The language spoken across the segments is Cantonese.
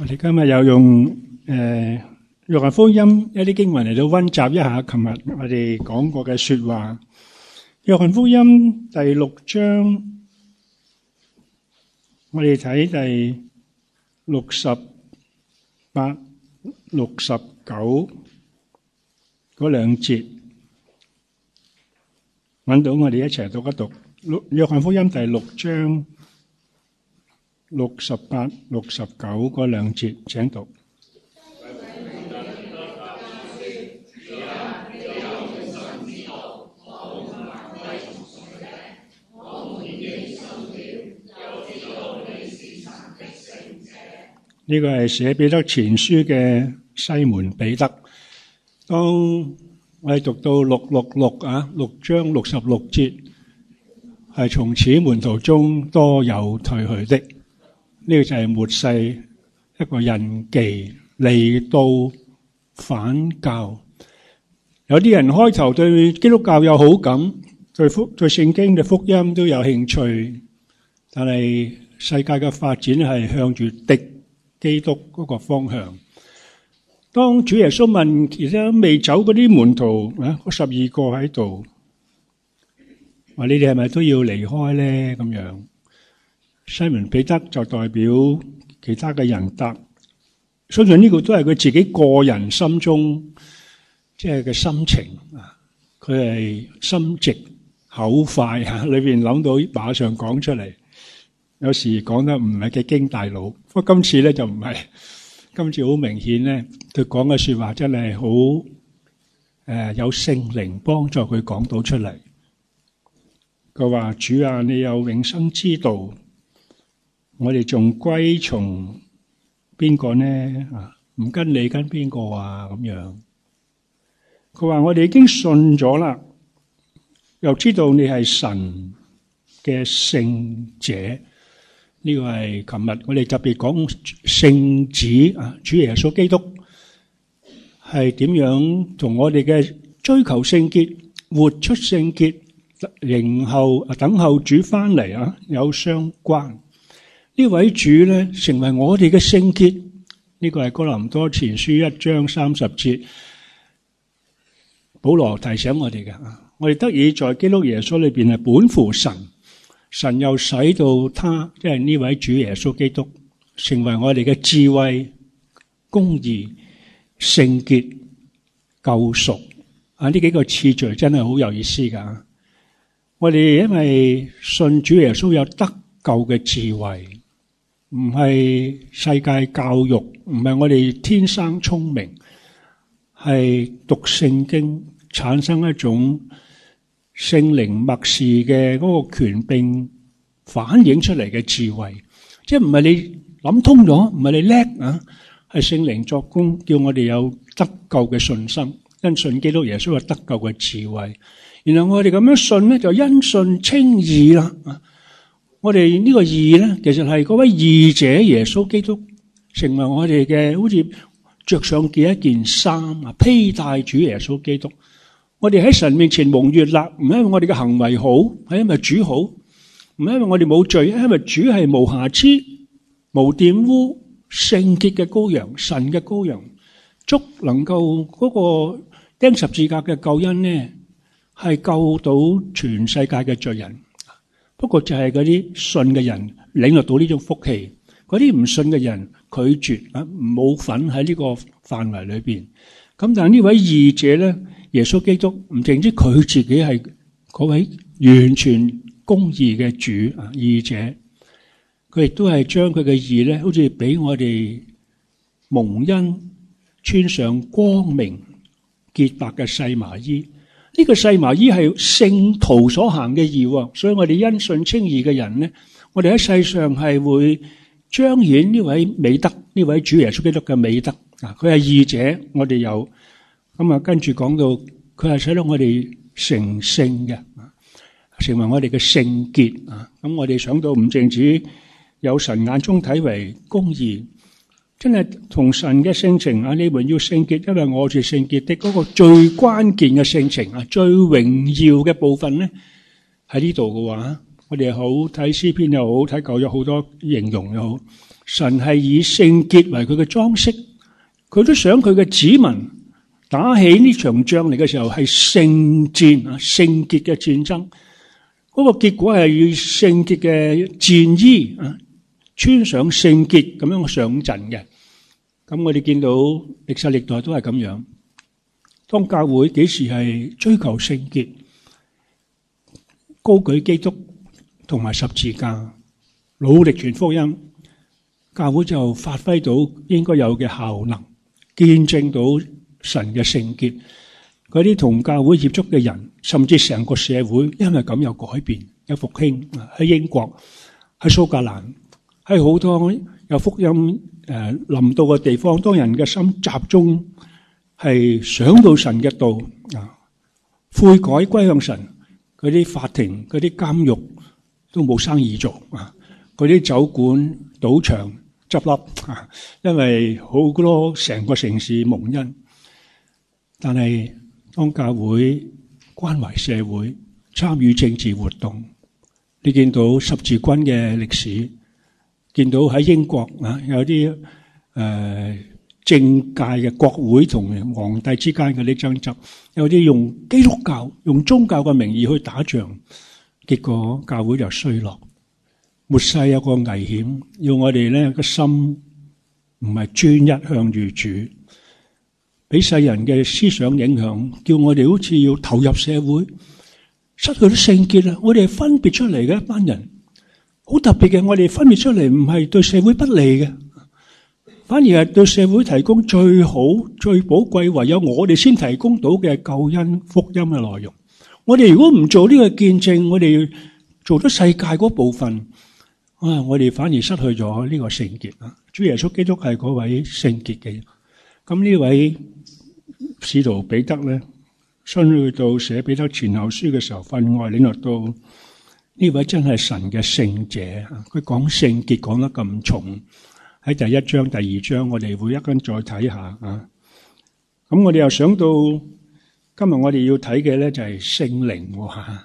我哋今日又用約翰福音一啲經文嚟到溫習一下琴日我哋講過嘅說話。約翰福音第6章，我哋睇第68、69嗰兩節，揾到我哋一齊讀一讀。約翰福音第6章68、69嗰兩節，請讀。呢個係寫彼得前書嘅西門彼得。當我哋讀到6章66節，係從此門徒中多有退去的。呢個就係末世一個印記嚟到反教。有啲人開頭對基督教有好感，對聖經嘅福音都有興趣，但係世界嘅發展係向住敵基督嗰個方向。當主耶穌問其他未走嗰啲門徒嗰12個喺度，話你哋係咪都要離開咧？咁樣，西門彼得就代表其他嘅人答，相信呢個都係佢自己個人心中即係嘅心情啊。佢係心直口快啊，裏邊諗到馬上講出嚟。有時講得唔係幾經大腦，不過今次咧就唔係，今次好明顯咧，佢講嘅說話真係好有聖靈幫助佢講到出嚟。佢話：主啊，你有永生之道，我哋仲歸從邊個呢？唔跟你跟邊個啊？咁樣。佢話：我哋已經信咗啦，又知道你係神嘅聖者。呢個係琴日我哋特別講聖子啊，主耶穌基督係點樣同我哋嘅追求聖潔、活出聖潔、等候主翻嚟啊，有相關。呢位主咧成為我哋嘅聖潔，呢個係哥林多前書1章30節，保羅提醒我哋嘅。我哋得以在基督耶穌裏邊係本乎神。神又使到他，即係呢位主耶穌基督，成為我哋嘅智慧、公義、聖潔、救贖。呢幾個次序真係好有意思噶。我哋因為信主耶穌有得救嘅智慧，唔係世界教育，唔係我哋天生聰明，係讀聖經產生一種聖靈默示嘅嗰個權柄反映出嚟嘅智慧，即係唔係你諗通咗，唔係你叻啊，係聖靈作工，叫我哋有得救嘅信心，因信基督耶穌有得救嘅智慧。然後我哋咁樣信咧，就因信稱義啦。我哋呢個義咧，其實係嗰位義者耶穌基督成為我哋嘅，好似着上嘅一件衫啊，披戴主耶穌基督。我哋喺神面前蒙悅納，唔係因為我哋嘅行為好，係因為主好；唔係因為我哋冇罪，係因為主係無瑕疵、無玷污、聖潔嘅羔羊，神嘅羔羊，足能夠嗰個釘十字架嘅救恩呢，係救到全世界嘅罪人。不過就係嗰啲信嘅人領略到呢種福氣，嗰啲唔信嘅人拒絕啊，冇份喺呢個範圍裏邊。咁但係呢位義者咧，耶穌基督唔淨止佢自己係嗰位完全公義嘅主啊，義者，佢亦都係將佢嘅義咧，好似俾我哋蒙恩穿上光明潔白嘅細麻衣。呢個細麻衣係聖徒所行嘅義，所以我哋因信稱義嘅人咧，我哋喺世上係會彰顯呢位美德，呢位主耶穌基督嘅美德啊！佢係義者，我哋有咁啊。跟住講到佢係使到我哋成聖嘅，成為我哋嘅聖潔啊！咁我哋想到唔淨止有神眼中睇為公義，真係同神嘅性情啊！你們要聖潔，因為我是聖潔的。嗰個最關鍵嘅性情啊，最榮耀嘅部分咧喺呢度嘅話，我哋好睇詩篇又好，睇舊約好多形容又好， 神係以聖潔為佢嘅裝飾，佢都想佢嘅子民打起呢場仗嚟嘅時候係聖戰啊，聖潔嘅戰爭。嗰個結果係以聖潔嘅戰衣啊，穿上聖潔咁樣上陣嘅。咁我哋見到歷世歷代都係咁樣。當教會幾時係追求聖潔，高舉基督同埋十字架，努力傳福音，教會就發揮到應該有嘅效能，見證到神嘅聖潔。嗰啲同教會接觸嘅人，甚至成個社會，因為咁有改變，有復興。喺英國，喺蘇格蘭，喺好多有福音臨到嘅地方，當人嘅心集中係想到神嘅道啊，悔改歸向神，嗰啲法庭、嗰啲監獄都冇生意做啊，嗰啲酒館、賭場執笠啊，因為好多成個城市蒙恩。但係當教會關懷社會、參與政治活動，你見到十字軍嘅歷史，見到喺英國啊有啲政界嘅國會同皇帝之間嘅啲爭執，有啲用基督教、用宗教嘅名義去打仗，結果教會就衰落。末世有個危險，要我哋咧個心唔係專一向住主。俾世人嘅思想影響，叫我哋好似要投入社會，失去咗聖潔啦。我哋係分別出嚟嘅一班人，好特別嘅。我哋分別出嚟唔係對社會不利嘅，反而係對社會提供最好、最寶貴，唯有我哋先提供到嘅救恩福音嘅內容。我哋如果唔做呢個見證，我哋做咗世界嗰部分，我哋反而失去咗呢個聖潔啊！主耶穌基督係嗰位聖潔嘅。咁呢位使徒彼得咧，信去到寫彼得前後書嘅時候，分外領略到呢位真係神嘅聖者。佢講聖潔講得咁重，喺第一章、第二章，我哋會一陣再睇下啊。咁我哋又想到今日我哋要睇嘅咧就係聖靈吓，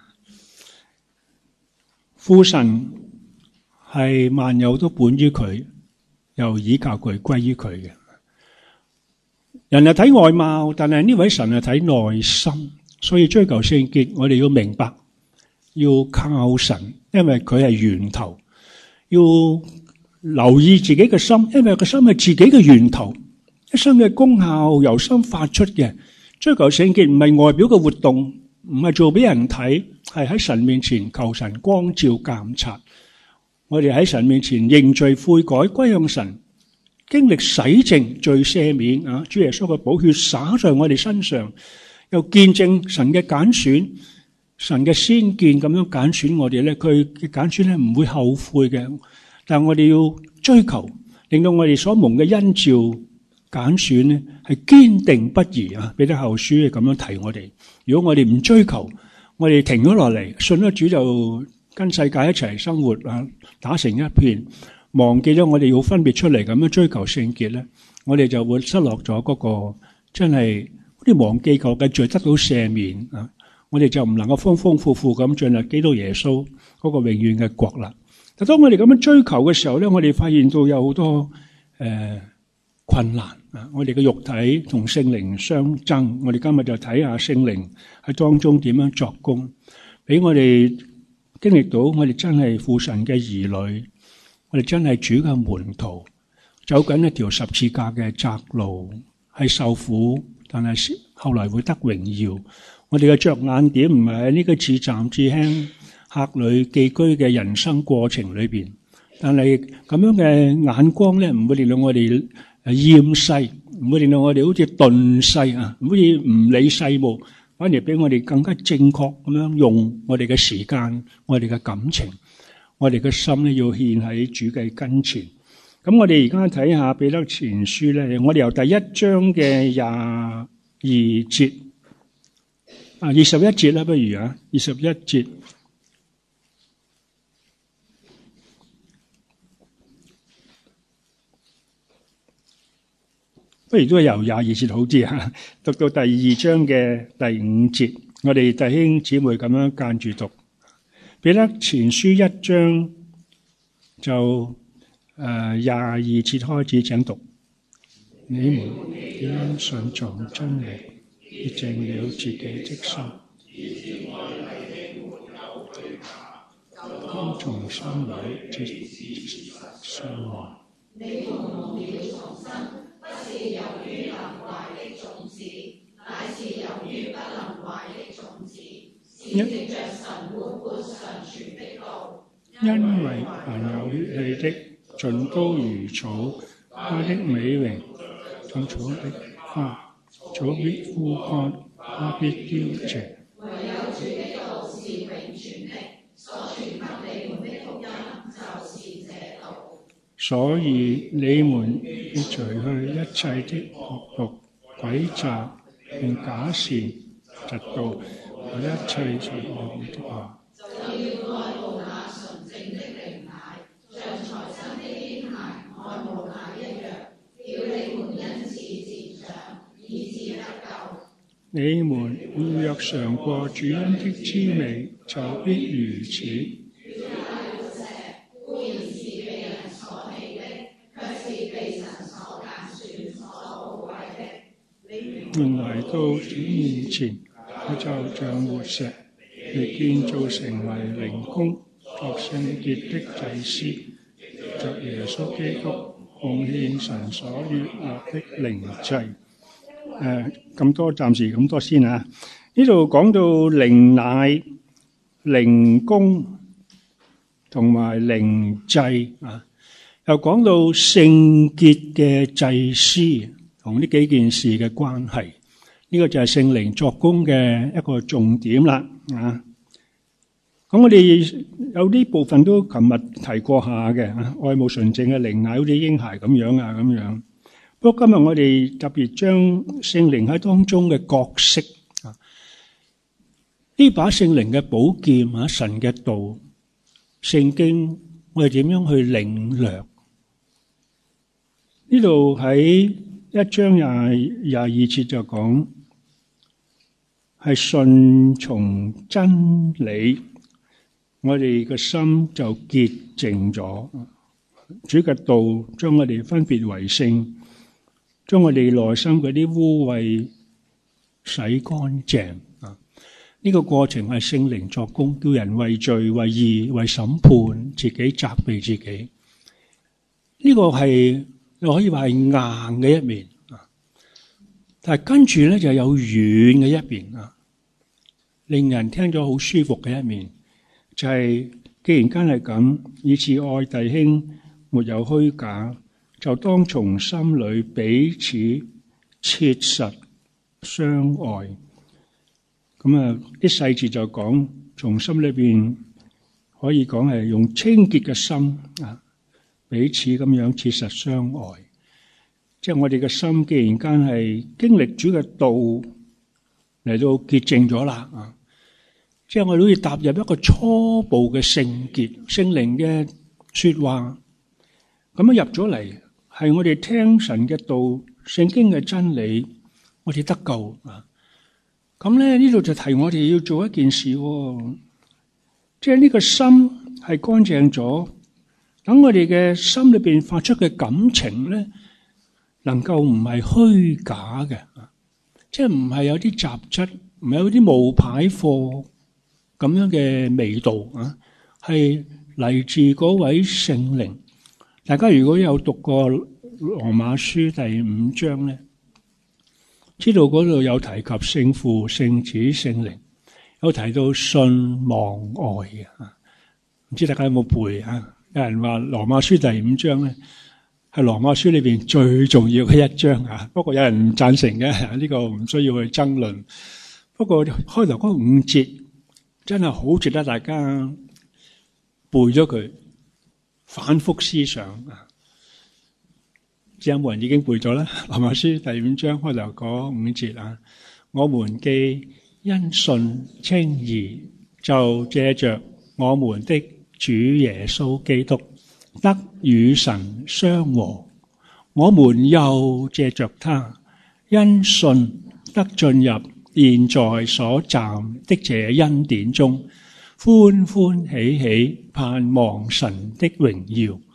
父神係萬有都本於佢，又倚靠佢歸於佢嘅。人係睇外貌，但係呢位神係睇內心，所以追求聖潔，我哋要明白，要靠神，因為佢係源頭。要留意自己嘅心，因為個心係自己嘅源頭，一生嘅功效由心發出嘅。追求聖潔唔係外表嘅活動，唔係做俾人睇，係喺神面前求神光照監察。我哋喺神面前認罪悔改歸向神，經歷洗淨罪赦免啊！主耶穌嘅寶血灑在我哋身上，又見證神嘅揀選，神嘅先見咁樣揀選我哋咧，佢嘅揀選咧唔會後悔嘅。但係我哋要追求，令到我哋所蒙嘅恩召揀選咧係堅定不移啊！彼得後書係咁樣提我哋。如果我哋唔追求，我哋停咗落嚟，信咗主就跟世界一齊生活啊，打成一片。忘記咗我哋要分別出嚟咁樣追求聖潔咧，我哋就會失落咗嗰個真係好似忘記舊嘅罪得到赦免啊！我哋就唔能夠豐豐富富咁進入基督耶穌嗰個永遠嘅國啦。但當我哋咁樣追求嘅時候咧，我哋發現到有好多困難啊！我哋嘅肉體同聖靈相爭，我哋今日就睇下聖靈喺當中點樣作工，俾我哋經歷到我哋真係父神嘅兒女。我哋真係主嘅門徒，走緊一條十字架嘅窄路，係受苦，但係後來會得榮耀。我哋嘅着眼點唔係喺呢個自暫自輕、客旅寄居嘅人生過程裏邊，但係咁樣嘅眼光咧，唔會令到我哋厭世，唔會令到我哋好似頓世啊，好似唔理世務，反而俾我哋更加正確咁樣用我哋嘅時間、我哋嘅感情。我哋嘅心咧要獻喺主嘅跟前。咁我哋而家睇下彼得前書咧，我哋由第一章嘅22節21節啦，不如21節，不如都係由22節好啲啊。讀到第二章嘅第5節，我哋弟兄姊妹咁樣間住讀。彼得前書1章就 22節開始請讀。你們因信從真理，潔淨了自己的心，當從心裏切實相愛。你們蒙了重生，不是由於能壞的種子，乃是由於不能壞的種子，是藉着神活潑常存的道。因為凡有血氣的，盡都如草，他的美榮像草的花，草必枯乾，花必凋謝。唯有主的道是永存的，所傳給你們的福音就是這道。所以你們要除去一切的惡毒、詭詐，並假善、嫉妒和一切邪惡的話。就要愛慕那純正的靈奶，像才生的嬰孩愛慕奶一樣，叫你們因此漸長，以致得救。你們要若嘗過主恩的滋味，就必如此。來到主面前，我就像活石，被建造成為靈宮，作聖潔的祭司，着耶穌基督奉獻神所悅納的靈祭。咁多，暫時咁多先啊。呢度講到靈奶、靈宮同埋靈祭啊，又講到聖潔嘅祭司同呢幾件事嘅關係。呢個就係聖靈作工嘅一個重點啦，啊！咁我哋有啲部分都琴日提過下嘅，愛慕純正嘅靈奶，好似嬰孩咁樣啊，咁樣。不過今日我哋特別將聖靈喺當中嘅角色啊，呢把聖靈嘅寶劍啊，神嘅道、聖經，我哋點樣去領略？呢度喺1章22節就講。係順從真理，我哋嘅心就潔淨咗。主嘅道將我哋分別為聖，將我哋內心嗰啲污穢洗乾淨啊！呢個過程係聖靈作工，叫人為罪、為義、為審判自己，責備自己。呢個係可以話係硬嘅一面啊，但係跟住咧就有軟嘅一邊啊。令人聽咗好舒服嘅一面，就係既然間係咁，以致愛弟兄沒有虛假，就當從心裏彼此切實相愛。咁啊，啲細節就講從心裏邊可以講係用清潔嘅心啊，彼此咁樣切實相愛。即係我哋嘅心，既然間係經歷主嘅道嚟到潔淨咗啦啊！即係我哋好似踏入一個初步嘅聖潔，聖靈嘅說話咁樣入咗嚟，係我哋聽神嘅道、聖經嘅真理，我哋得救啊！咁咧呢度就提我哋要做一件事，即係呢個心係乾淨咗，等我哋嘅心裏邊發出嘅感情咧，能夠唔係虛假嘅，即係唔係有啲雜質，唔係有啲冒牌貨。咁樣嘅味道啊，係嚟自嗰位聖靈。大家如果有讀過羅馬書第5章咧，知道嗰度有提及聖父、聖子、聖靈，有提到信望愛嘅啊。唔知大家有冇背啊？有人話羅馬書第5章咧係羅馬書裏邊最重要嘅一章啊。不過有人唔贊成嘅，呢個唔需要去爭論。不過開頭嗰5節。真係好值得大家背咗佢，反覆思想啊！知有冇人已經背咗啦？羅馬書第5章開頭嗰5節啊，我們既因信稱義，就借着我們的主耶穌基督得與神相和。我們又借着他因信得進入現在所站的這恩典中，歡歡喜喜盼望神的榮耀，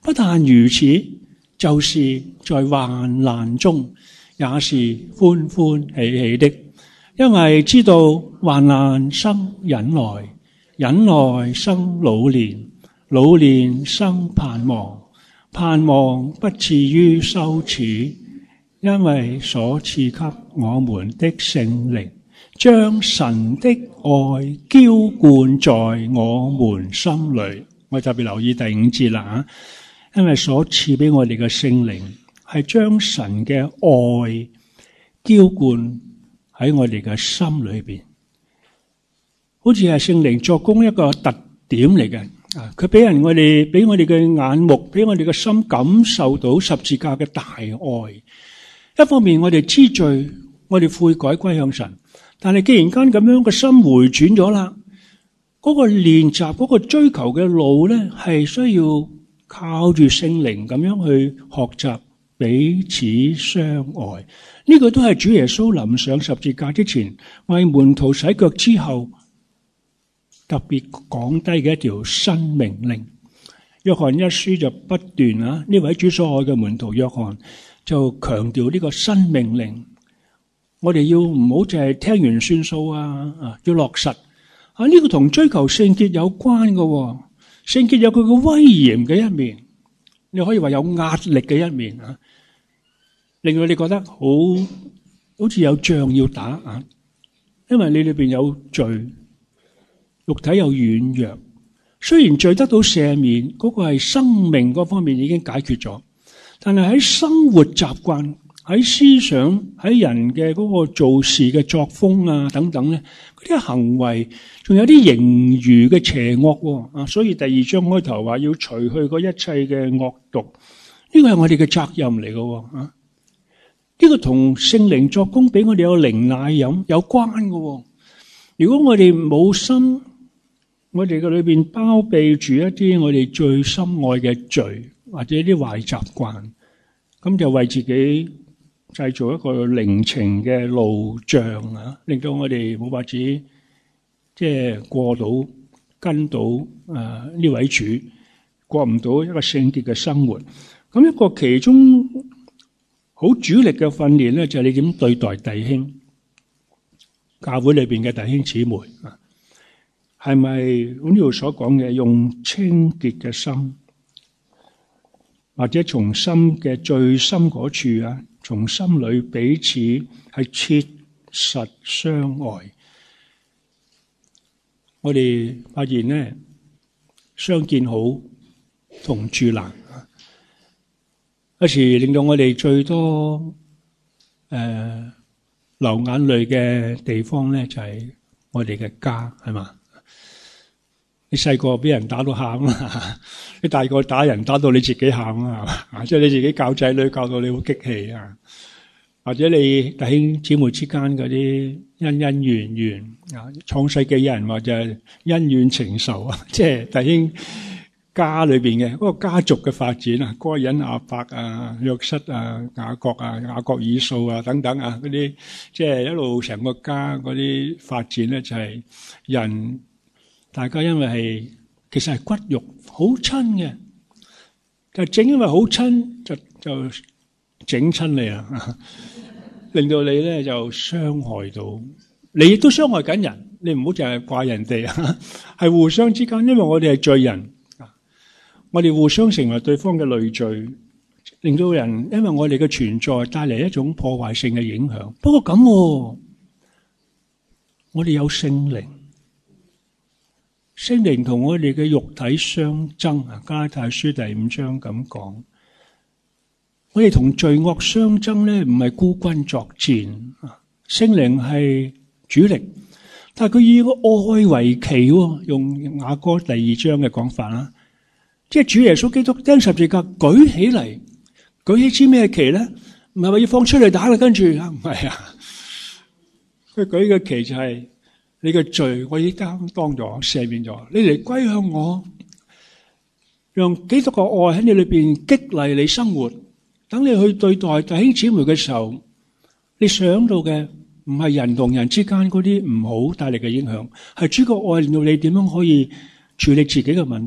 不但如此，就是在患難中也是歡歡喜喜的，因為知道患難生忍耐，忍耐生老練，老練生盼望，盼望不至於羞恥，因為所賜給我們的聖靈將神的愛澆灌在我們心裏。我特別留意第5節啦，因為所賜俾我哋嘅聖靈係將神嘅愛澆灌喺我哋嘅心裏邊，好似係聖靈作工一個特點嚟嘅。佢俾我哋嘅眼目，俾我哋嘅心感受到十字架嘅大愛。一方面我哋知罪，我哋悔改歸向神，但係既然間咁樣個心回轉咗啦，嗰個練習，嗰個追求嘅路咧，係需要靠住聖靈咁樣去學習彼此相愛。呢個都係主耶穌臨上十字架之前，為門徒洗腳之後特別講低嘅一條新命令。約翰一書就不斷呢位主所愛嘅門徒約翰就強調呢個新命令，我哋要唔好淨係聽完算數要落實。呢個同追求聖潔有關嘅。聖潔有佢嘅威嚴嘅一面，你可以話有壓力嘅一面，令到你覺得好似有仗要打，因為你裏邊有罪，肉體有軟弱。雖然罪得到赦免，嗰個係生命嗰方面已經解決咗，但係喺生活習慣、喺思想、喺人嘅嗰個做事嘅作風等等咧，嗰啲行為仲有啲盈餘嘅邪惡。所以第2章開頭話要除去嗰一切嘅惡毒，呢個係我哋嘅責任嚟嘅。呢個同聖靈作工俾我哋有靈奶飲有關嘅。如果我哋冇心，我哋嘅裏邊包庇住一啲我哋最深愛嘅罪或者啲壞習慣，咁就為自己製造一個靈情嘅路障，令到我哋冇法子即係過到跟到呢位主，過唔到一個聖潔嘅生活。咁一個其中好主力嘅訓練咧，就係你點對待弟兄，教會裏邊嘅弟兄姊妹係咪呢度所講嘅用清潔嘅心，或者從心嘅最深嗰處從心裏彼此係切實相愛。我哋發現咧，相見好，同住難。有時令到我哋最多流眼淚嘅地方咧，就係我哋嘅家，係嘛？你細個俾人打到喊啦，你大個打人打到你自己喊啦，係嘛？即係你自己教仔女教到你好激氣啊！或者你弟兄姊妹之間嗰啲恩恩怨怨創世記有人話就係恩怨情仇啊，即係弟兄家裏邊嘅嗰個家族嘅發展啊，該隱亞伯約瑟雅各雅各以掃等等嗰啲，即係一路成個家嗰啲發展咧，就係人大家因為係其實係骨肉好親嘅，就正因為好親就整親你啊，令到你咧就傷害到你，亦都傷害緊人。你唔好淨係怪人哋係互相之間，因為我哋係罪人，我哋互相成為對方嘅累贅，令到人因為我哋嘅存在帶嚟一種破壞性嘅影響。不過咁，我哋有聖靈，聖靈同我哋嘅肉體相爭。加拉太書第5章咁講，我哋同罪惡相爭咧，唔係孤軍作戰。聖靈係主力，但係佢以個愛為旗，用雅歌第2章嘅講法啦，即係主耶穌基督釘十字架舉起嚟，舉起支咩旗咧？唔係話要放出嚟打啦，跟住唔係啊，佢舉嘅旗就係你嘅罪，我已經擔當咗，赦免咗，你嚟歸向我，讓基督嘅愛喺你裏邊激勵你生活。等你去對待弟兄姊妹嘅時候，你想到嘅唔係人同人之間嗰啲唔好帶嚟嘅影響，係主嘅愛令到你點樣可以處理自己嘅問題，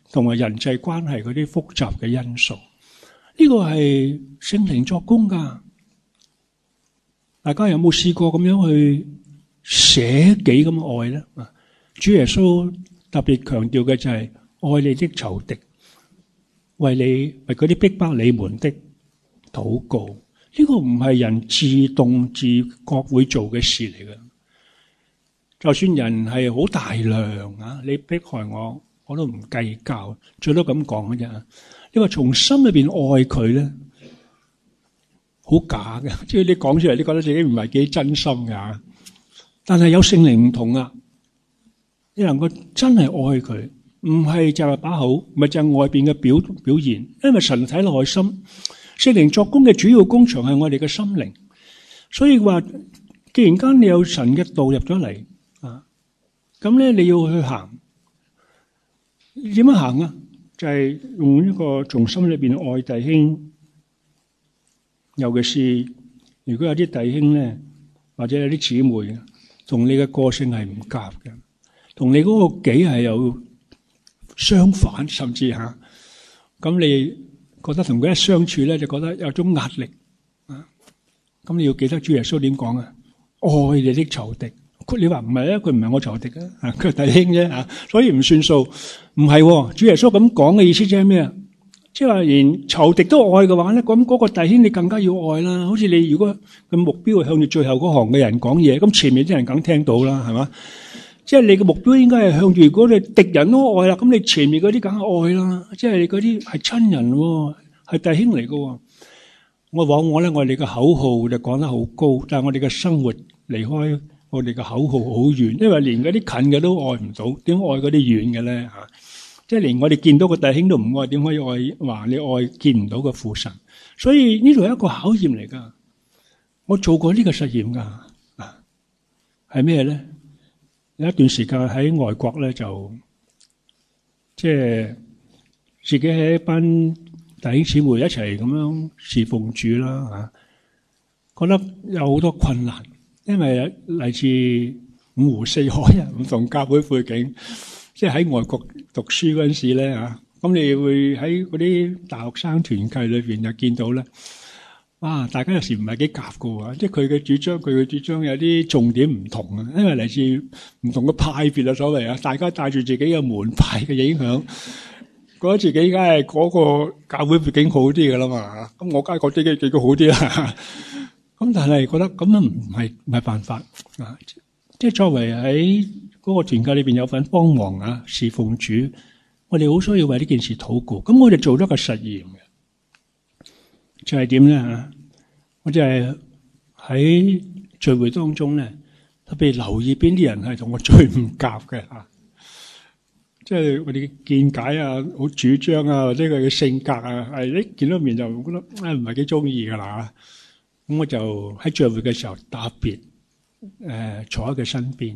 同埋人際關係嗰啲複雜嘅因素。呢個係聖靈作工㗎。大家有冇試過咁樣去捨己咁愛咧？主耶穌特別強調嘅就係愛你的仇敵，為嗰啲逼迫你們的禱告。呢個唔係人自動自覺會做嘅事嚟嘅。就算人係好大量啊，你迫害我，我都唔計較，最多咁講嘅啫。你話從心裏邊愛佢咧，好假嘅，即係你講出嚟，你覺得自己唔係幾真心噶。但係有聖靈唔同啊，你能夠真係愛佢，唔係就係把口，唔係就係外邊嘅表現，因為神睇內心。聖靈作工嘅主要工場係我哋嘅心靈，所以話，既然間你有神嘅道入咗嚟啊，咁咧你要去行，點樣行啊？就係用一個從心裏邊愛弟兄，尤其是如果有啲弟兄咧，或者有啲姊妹同你嘅個性係唔夾嘅，同你嗰個己係有相反，甚至吓，咁你覺得同佢一相處咧，就覺得有種壓力啊！咁你要記得主耶穌點講啊？愛你的仇敵，你話唔係啊？佢唔係我仇敵啊，佢係弟兄啫啊，所以唔算數。唔係，主耶穌咁講嘅意思即係咩啊？即係話連仇敵都愛嘅話咧，咁嗰個弟兄你更加要愛啦。好似你如果個目標係向住最後嗰行嘅人講嘢，咁前面啲人梗聽到啦，係嘛？即係你嘅目標應該係向住嗰啲敵人都愛啦，咁你前面嗰啲梗係愛啦。即係你嗰啲係親人，係弟兄嚟㗎。我往往咧，我哋嘅口號就講得好高，但係我哋嘅生活離開我哋嘅口號好遠，因為連嗰啲近嘅都愛唔到，點愛嗰啲遠嘅咧吓？即係連我哋見到個弟兄都唔愛，點可以愛話你愛見唔到嘅父神？所以呢度係一個考驗嚟㗎。我做過呢個實驗㗎，係咩咧？有一段時間喺外國咧，就即係自己喺一班弟兄姊妹一齊咁樣侍奉主啦嚇，覺得有好多困難，因為嚟自五湖四海啊，唔同教會背景，即係喺外國讀書嗰陣時咧嚇，咁你會喺嗰啲大學生團契裏邊就見到咧。哇！大家有時唔係幾夾㗎喎，即係佢嘅主張有啲重點唔同啊，因為嚟自唔同嘅派別啊，所謂啊，大家帶住自己嘅門派嘅影響，覺得自己梗係嗰個教會背景好啲㗎啦嘛，咁我梗係覺得自己好啲啦。咁但係覺得咁樣唔係辦法啊！即係作為喺嗰個團契裏邊有份幫忙啊，侍奉主，我哋好需要為呢件事禱告。咁我哋做咗個實驗嘅。就係點咧嚇？我就係喺聚會當中咧，特別留意邊啲人係同我最唔夾嘅嚇。即係我哋嘅見解啊、好主張啊，或者佢嘅性格啊，係一見到面就覺得唔係幾中意噶啦。咁我就喺聚會嘅時候特別坐喺佢身邊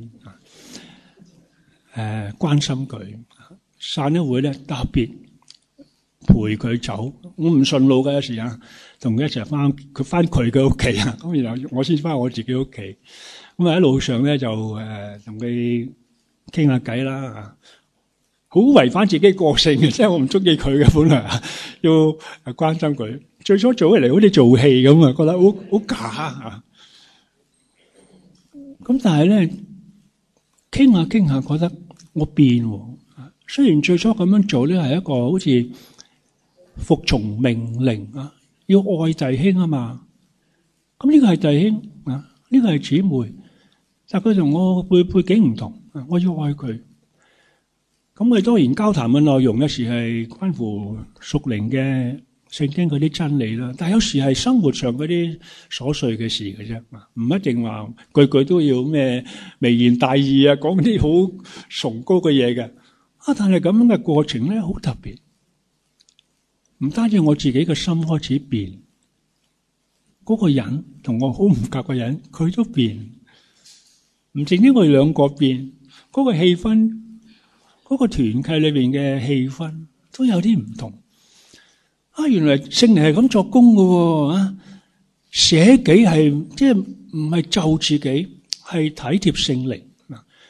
關心佢。散咗會咧特別陪佢走，我唔順路嘅有時啊，同佢一齊翻佢嘅屋企啊，咁然後我先翻我自己屋企。咁啊喺路上咧就同佢傾下偈啦，好違反自己個性嘅，即係我唔中意佢嘅本來，要關心佢。最初做起嚟好似做戲咁啊，覺得好假啊。咁但係咧傾下覺得我變喎。雖然最初咁樣做咧係一個好似服從命令啊，要愛弟兄啊嘛。咁呢個係弟兄啊，呢個係姊妹，但佢同我背景唔同啊，我要愛佢。咁我哋當然交談嘅內容有時係關乎屬靈嘅聖經嗰啲真理啦，但係有時係生活上嗰啲瑣碎嘅事嘅啫，唔一定話句句都要咩微言大義啊，講啲好崇高嘅嘢嘅。但係咁樣嘅過程咧，好特別。唔單止我自己嘅心開始變，嗰個人同我好唔夾嘅人，佢都變。唔淨止我哋兩個變，嗰個氣氛，嗰個團契裏邊嘅氣氛都有啲唔同。原來聖靈係咁作工嘅啊！捨己係即係唔係就自己，係體貼聖靈。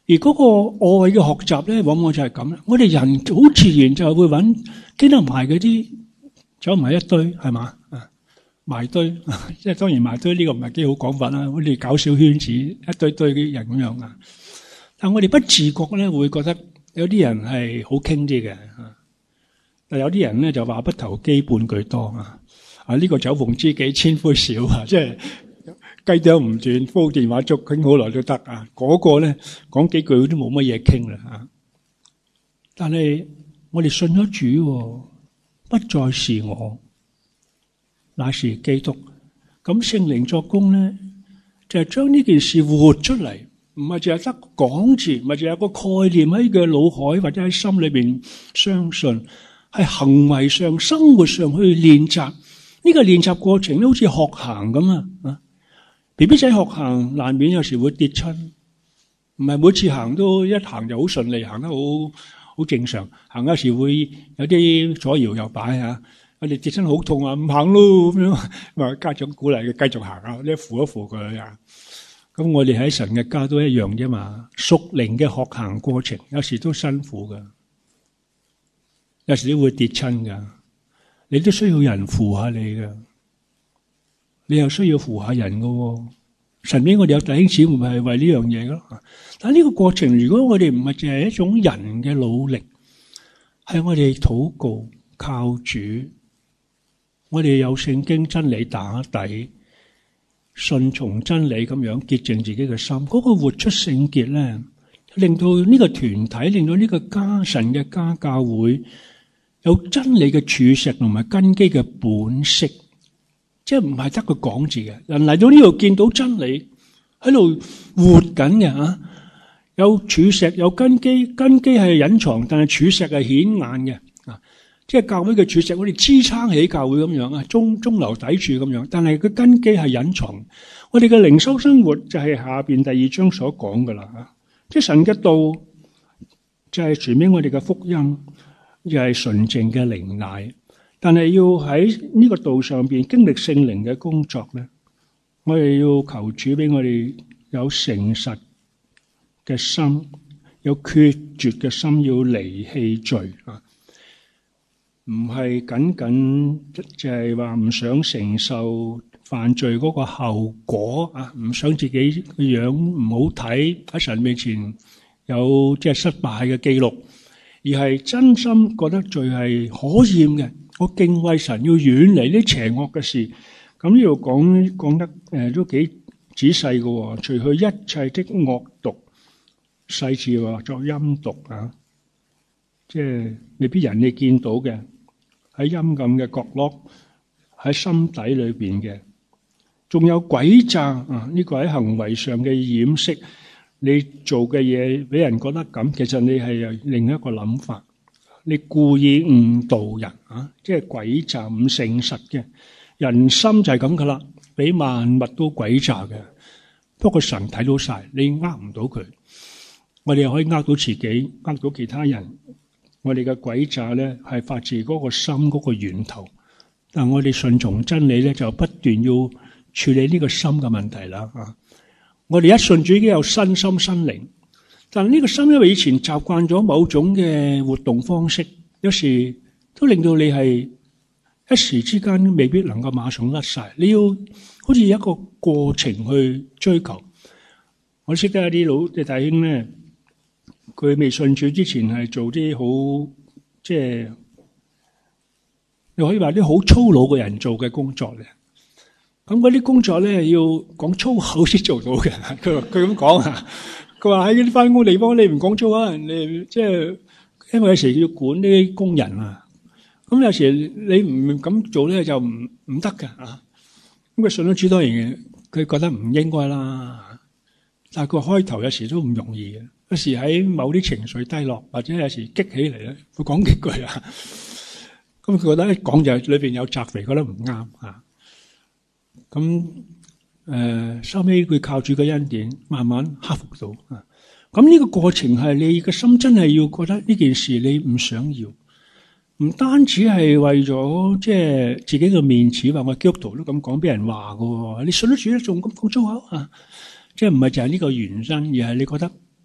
而嗰個愛嘅學習咧，往往就係咁啦。我哋人好自然就會揾經得埋嗰啲，走埋一堆，係嘛？埋堆，即係當然埋堆呢個唔係幾好講法啦。好似搞小圈子，一堆堆嘅人咁樣啊。但我哋不自覺咧，會覺得有啲人係好傾啲嘅，但有啲人咧就話不投機半句多啊。呢個酒逢知己千杯少啊，即係雞啄唔斷，煲電話粥傾好耐都得啊。嗰個咧講幾句都冇乜嘢傾啦啊。但係我哋信咗主，不再是我，乃是基督。咁聖靈作工咧，就係將呢件事活出嚟，唔係淨係得講字，唔係淨係有個概念喺佢腦海或者喺心裏邊相信，係行為上、生活上去練習。呢個練習過程咧，好似學行咁啊！BB 仔學行難免有時會跌親，唔係每次行都一行就好順利，行得好正常。行有時會有啲左搖右擺啊！我哋跌親好痛啊，唔行咯咁樣，話家長鼓勵佢繼續行啊，你扶一扶佢啊。咁我哋喺神嘅家都一樣啫嘛。屬靈嘅學行過程有時都辛苦噶，有時都會跌親噶，你都需要人扶下你噶，你又需要扶下人噶。神俾我哋有弟兄姊妹係為呢樣嘢咯。但係呢個過程，如果我哋唔係淨係一種人嘅努力，係我哋禱告靠主，我哋有聖經真理打底，順從真理咁樣潔淨自己嘅心，嗰個活出聖潔咧，令到呢個團體，令到呢個家神嘅家教會有真理嘅柱石同埋根基嘅本色，即係唔係得個講字嘅。人嚟到呢度見到真理喺度活緊嘅吓，有柱石有根基，根基係隱藏，但係柱石係顯眼嘅啊。即係教會嘅柱石，我哋支撐起教會咁樣啊，中流砥柱咁樣。但係個根基係隱藏。我哋嘅靈修生活就係下邊第二章所講噶啦吓，即係神嘅道就係傳俾我哋嘅福音，又係純正嘅靈奶。但係要喺呢個道上邊經歷聖靈嘅工作咧，我哋要求主俾我哋有誠實嘅心，有決絕嘅心，要離棄罪啊！唔係僅僅就係話唔想承受犯罪嗰個後果啊，唔想自己個樣唔好睇喺神面前有即係失敗嘅記錄，而係真心覺得罪係可厭嘅。我敬畏神，要遠離啲邪惡嘅事。咁呢度講得都幾仔細嘅，除去一切的惡毒，細字話作陰毒啊，即係未必人哋見到嘅。喺陰暗嘅角落，喺心底裏邊嘅，仲有詭詐啊！呢個喺行為上嘅掩飾，你做嘅嘢俾人覺得咁，其實你係有另一個諗法，你故意誤導人啊！即係詭詐唔誠實嘅，人心就係咁噶啦，比萬物都詭詐嘅。不過神睇到晒，你呃唔到佢，我哋又可以呃到自己，呃到其他人。我哋嘅詭詐咧係發自嗰個心嗰個源頭，但我哋順從真理咧就不斷要處理呢個心嘅問題啦啊！我哋一信主已經有新心新靈，但係呢個心因為以前習慣咗某種嘅活動方式，有時都令到你係一時之間未必能夠馬上甩晒，你要好似一個過程去追求。我識得一啲老嘅弟兄咧。佢未信主之前係做啲好，即係你可以話啲好粗魯嘅人做嘅工作咧。咁嗰啲工作咧要講粗口先做到嘅。佢咁講啊，佢話喺啲翻工地方你唔講粗口，你即係因為有時要管啲工人啊。咁有時你唔咁做咧就唔得㗎啊。咁佢信咗主當然佢覺得唔應該啦。但係佢開頭有時都唔容易嘅。有時喺某啲情緒低落，或者有時激起嚟咧，會講幾句啊。咁佢覺得一講就裏邊有責備，覺得唔啱啊。咁收尾佢靠住個恩典，慢慢克服到啊。咁呢個過程係你嘅心真係要覺得呢件事你唔想要，唔單止係為咗即係自己嘅面子，話我基督徒都咁講俾人話㗎。你信得主咧，仲咁講粗口啊？即係唔係就係呢個原因，而係你覺得。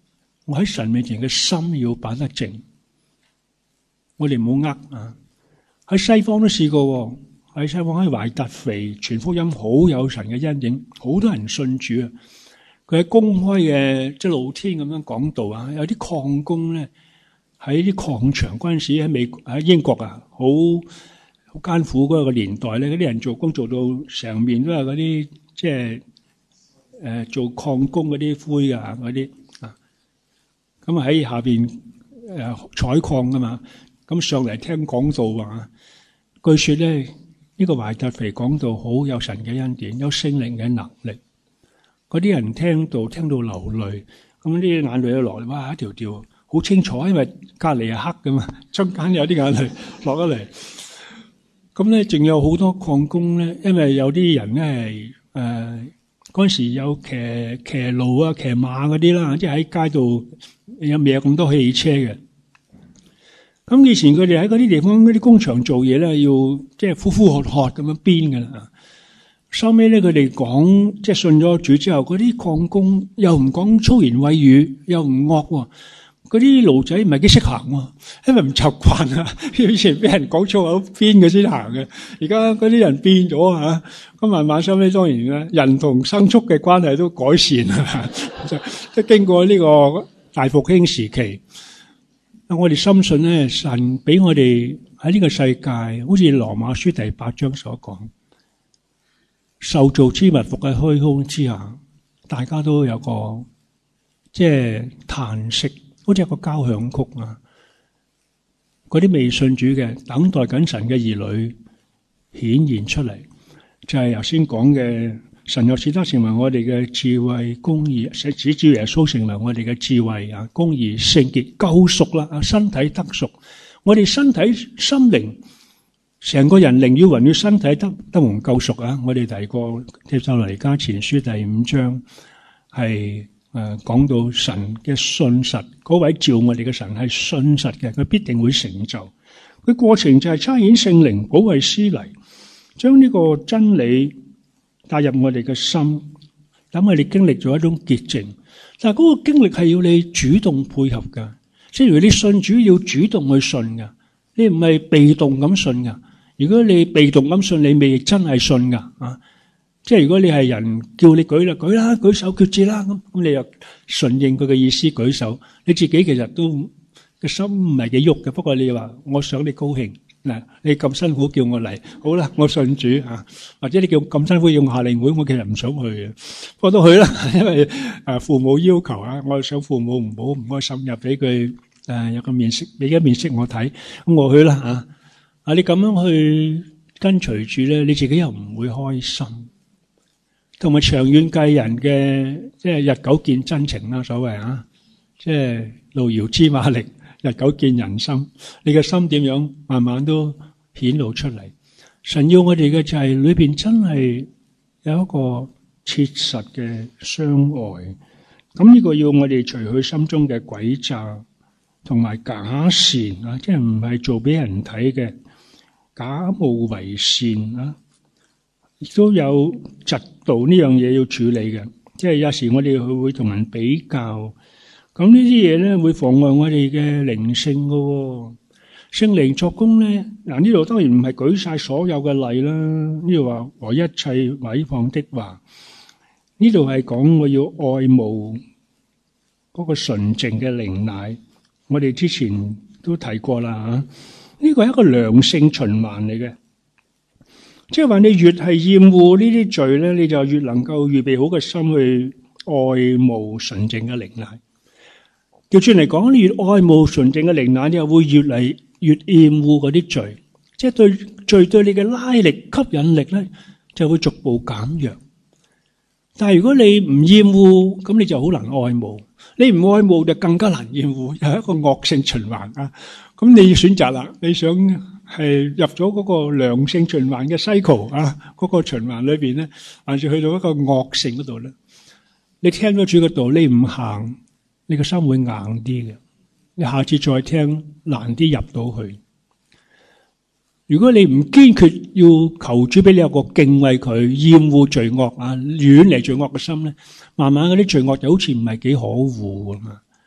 我喺神面前嘅心要擺得正。我哋唔好呃啊！喺西方都試過，喺西方喺懷特肥傳福音好有神嘅恩典，好多人信主啊！佢喺公開嘅即係露天咁樣講道啊！有啲礦工咧喺啲礦場嗰陣時喺英國啊，好艱苦嗰個年代咧，嗰啲人做工做到成面都係嗰啲即係做礦工嗰啲灰啊嗰啲啊，咁喺下邊採礦噶嘛，咁上嚟聽講道啊，據說咧呢個懷特肥講道好有神嘅恩典，有聖靈嘅能力，嗰啲人聽到流淚，咁啲眼淚一落嚟，哇一條條好清楚，因為隔籬係黑噶嘛，中間有啲眼淚落咗嚟。咁咧，仲有好多礦工咧，因為有啲人咧係嗰陣時有騎驢啊、騎馬嗰啲啦，即係喺街度有未有咁多汽車嘅。咁以前佢哋喺嗰啲地方嗰啲工場做嘢咧，要即係呼呼喝喝咁樣鞭㗎啦。收尾咧，佢哋講即係信咗主之後，嗰啲礦工又唔講粗言穢語，又唔惡喎。嗰啲驢仔唔係幾識行喎，因為唔習慣啊。以前俾人講粗口鞭佢先行嘅，而家嗰啲人變咗啊。咁慢慢收尾當然啦，人同牲畜嘅關係都改善啦。即係經過呢個大復興時期，我哋深信咧，神俾我哋喺呢個世界，好似羅馬書第8章所講，受造之物伏喺虛空之下，大家都有個即係嘆息。好似一個交響曲啊！嗰啲未信主嘅等待緊神嘅兒女顯現出嚟，就係頭先講嘅神又使得成為我哋嘅智慧、公義，使主耶穌成為我哋嘅智慧啊、公義、聖潔、救贖啦啊！身體得贖，我哋身體、心靈，成個人靈與魂與身體得蒙救贖啊！我哋提過帖撒羅尼迦前書第5章係。講到神嘅信實，嗰位召我哋嘅神係信實嘅，佢必定會成就。佢過程就係差遣聖靈保惠師嚟，將呢個真理帶入我哋嘅心，等我哋經歷咗一種潔淨。但係嗰個經歷係要你主動配合噶，即係如果你信主要主動去信噶，你唔係被動咁信噶。如果你被動咁信，你未真係信噶啊！即係如果你係人叫你舉手決志啦，咁你又順應佢嘅意思舉手，你自己其實都個心唔係幾喐嘅。不過你話我想你高興嗱，你咁辛苦叫我嚟，好啦，我信主啊。或者你叫咁辛苦用夏令會，我其實唔想去嘅，不過都去啦，因為父母要求啊，我想父母唔好唔開心，入俾佢有個面色，俾個面色我睇，咁我去啦啊！你咁樣去跟隨住咧，你自己又唔會開心。同埋長遠計人嘅，即係日久見真情啦，所謂啊，即係路遙知馬力，日久見人心。你嘅心點樣，慢慢都顯露出嚟。神要我哋嘅就係裏邊真係有一個切實嘅相愛。咁呢個要我哋除去心中嘅詭詐同埋假善啊，即係唔係做俾人睇嘅假冒為善啊。亦都有嫉妒呢樣嘢要處理嘅，即係有時我哋會同人比較，咁呢啲嘢咧會妨礙我哋嘅靈性噶。聖靈作工咧，嗱呢度當然唔係舉晒所有嘅例啦，呢度話和一切毀謗的話，呢度係講我要愛慕嗰個純淨嘅靈奶，我哋之前都提過啦吓，呢個係一個良性循環嚟嘅。即係話你越係厭惡呢啲罪咧，你就越能夠預備好個心去愛慕純淨嘅靈奶。調轉嚟講，你越愛慕純淨嘅靈奶，你又會越嚟越厭惡嗰啲罪。即係對罪對你嘅拉力、吸引力咧，就會逐步減弱。但係如果你唔厭惡，咁你就好難愛慕。你唔愛慕就更加難厭惡，又係一個惡性循環啊！咁你要選擇啦，你想係入咗嗰個良性循環嘅 cycle 啊，嗰個循環裏邊咧，還是去到一個惡性嗰度咧？你聽咗主嘅道，你唔行，你個心會硬啲嘅。你下次再聽難啲入到去。如果你唔堅決要求主俾你有個敬畏佢、厭惡罪惡啊、遠離罪惡嘅心咧，慢慢嗰啲罪惡就好似唔係幾可惡咁嘛。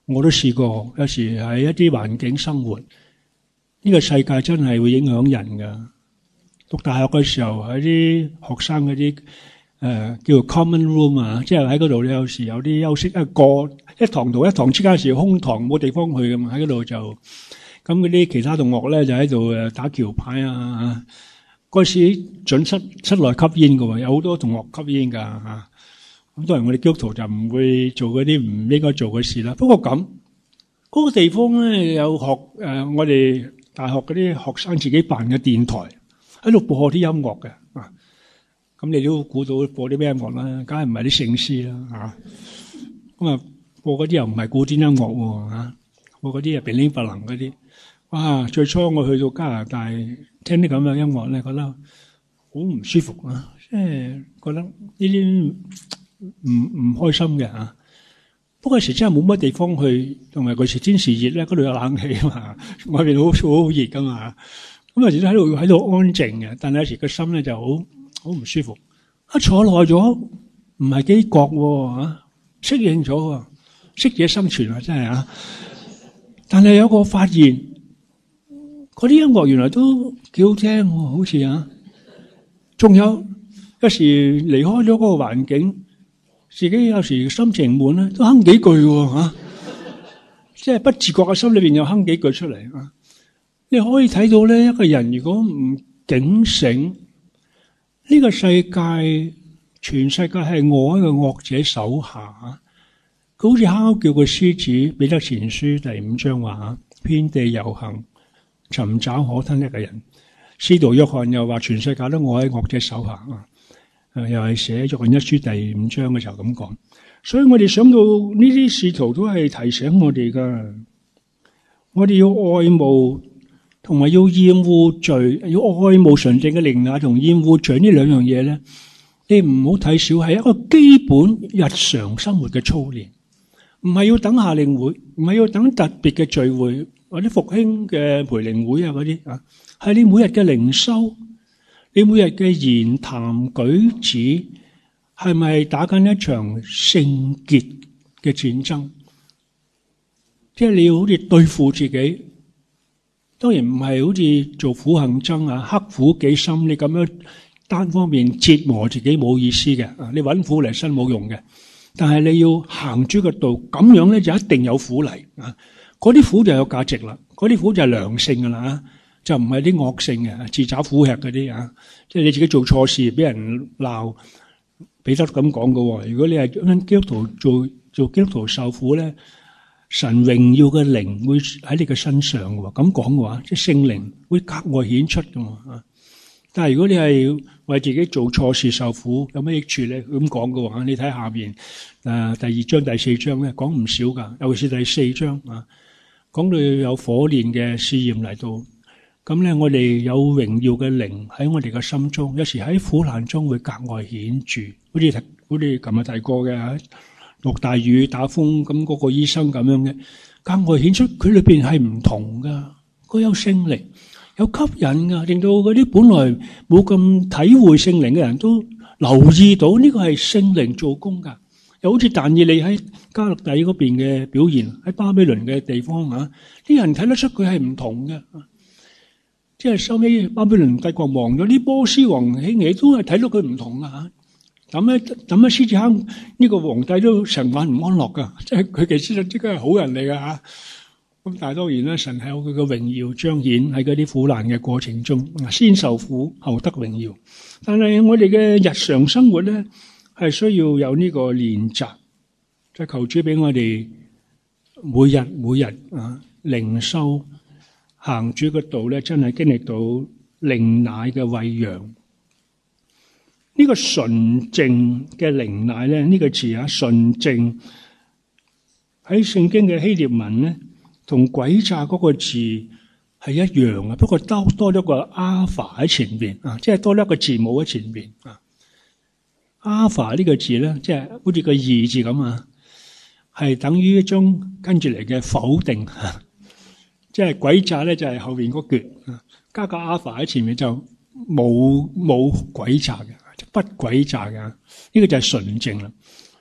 我都試過，有時喺一啲環境生活，呢個世界真係會影響人噶。讀大學嘅時候，喺啲學生嗰啲叫做 common room 啊，即係喺嗰度有時有啲休息一堂同一堂之間時空堂冇地方去咁，喺嗰度就咁嗰啲其他同學咧就喺度打橋牌啊。嗰時準室內吸煙㗎喎，有好多同學吸煙㗎嚇。咁當然我哋基督徒就唔會做嗰啲唔應該做嘅事啦。不過咁嗰個地方咧有我哋大學嗰啲學生自己辦嘅電台喺度播啲音樂嘅啊。咁你都估到播啲咩音樂啦？梗係唔係啲聖詩啦嚇。咁啊播嗰啲又唔係古典音樂喎嚇，播嗰啲係乒鈴不能嗰啲。哇！最初我去到加拿大聽啲咁嘅音樂咧，覺得好唔舒服啊！即係覺得呢啲唔開心嘅嚇。不過有時真係冇乜地方去，同埋嗰時天時熱咧，嗰度有冷氣啊嘛，外邊好熱噶嘛。咁有時都喺度安靜嘅，但係有時個心咧就好唔舒服。坐耐咗唔係幾覺喎嚇，適應咗喎，適者生存啊，真係啊！但係有個發現。嗰啲音樂原來都幾好聽喎，好似啊！仲有時離開咗嗰個環境，自己有時心情悶咧，都哼幾句喎嚇，即係不自覺嘅心裏邊又哼幾句出嚟啊！你可以睇到咧，一個人如果唔警醒，呢個世界全世界係我一個惡者手下。佢好似哮叫個獅子，彼得前書第5章話：遍地遊行。尋找可吞一個人，使徒約翰又話全世界都我喺惡者手下啊！又係寫約翰一書第5章嘅時候咁講，所以我哋想到呢啲使徒都係提醒我哋噶，我哋要愛慕同埋要厭惡罪，要愛慕純正嘅靈奶同厭惡罪呢兩樣嘢咧，你唔好睇小，係一個基本日常生活嘅操練，唔係要等夏令會，唔係要等特別嘅聚會。或者復興嘅培靈會啊嗰啲啊，係你每日嘅靈修，你每日嘅言談舉止，係咪打緊一場聖潔嘅戰爭？即係你要好似對付自己，當然唔係好似做苦行僧啊，刻苦己心，你咁樣單方面折磨自己冇意思嘅啊！你揾苦嚟辛冇用嘅，但係你要行主嘅道，咁樣咧就一定有苦嚟啊！嗰啲苦就有價值啦，嗰啲苦就係良性噶啦，就唔係啲惡性嘅自找苦吃嗰啲啊！即係你自己做錯事，俾人鬧，彼得咁講噶。如果你係跟基督徒做基督徒受苦咧，神榮耀嘅靈會喺你嘅身上嘅。咁講嘅話，即係聖靈會格外顯出噶嘛。但係如果你係為自己做錯事受苦，有咩益處咧？咁講嘅話，你睇下邊第2章、第4章咧，講唔少噶，尤其是第4章啊。講到有火煉嘅試驗嚟到，咁咧我哋有榮耀嘅靈喺我哋嘅心中，有時喺苦難中會格外顯著，好似琴日提過嘅，落大雨打風，咁嗰個醫生咁樣嘅，格外顯出佢裏邊係唔同噶，佢有聖靈，有吸引噶，令到嗰啲本來冇咁體會聖靈嘅人都留意到呢個係聖靈做工噶。又好似但以理喺加勒底嗰邊嘅表現，喺巴比倫嘅地方啊，啲人睇得出佢係唔同嘅。即係收尾巴比倫帝國亡咗，啲波斯王興起都係睇到佢唔同啊！抌喺獅子坑呢個皇帝都成晚唔安樂噶，即係佢其實即係係好人嚟噶吓。咁但係當然咧，神係有佢嘅榮耀彰顯喺嗰啲苦難嘅過程中，先受苦後得榮耀。但係我哋嘅日常生活咧，係需要有呢個練習，即係求主俾我哋每日啊靈修行主嘅道咧，真係經歷到靈奶嘅餵養。呢個純淨嘅靈奶咧，呢個詞啊純淨喺聖經嘅希臘文咧，同詭詐嗰個字係一樣啊，不過多咗個 alpha 喺前邊啊，即係多咗一個字母喺前邊啊。alpha 呢個字咧，即係好似個義字咁啊，係等於一種跟住嚟嘅否定，即係詭詐咧就係後邊嗰橛，加個 alpha 喺前面就冇詭詐嘅，不詭詐嘅，呢個就係純正啦。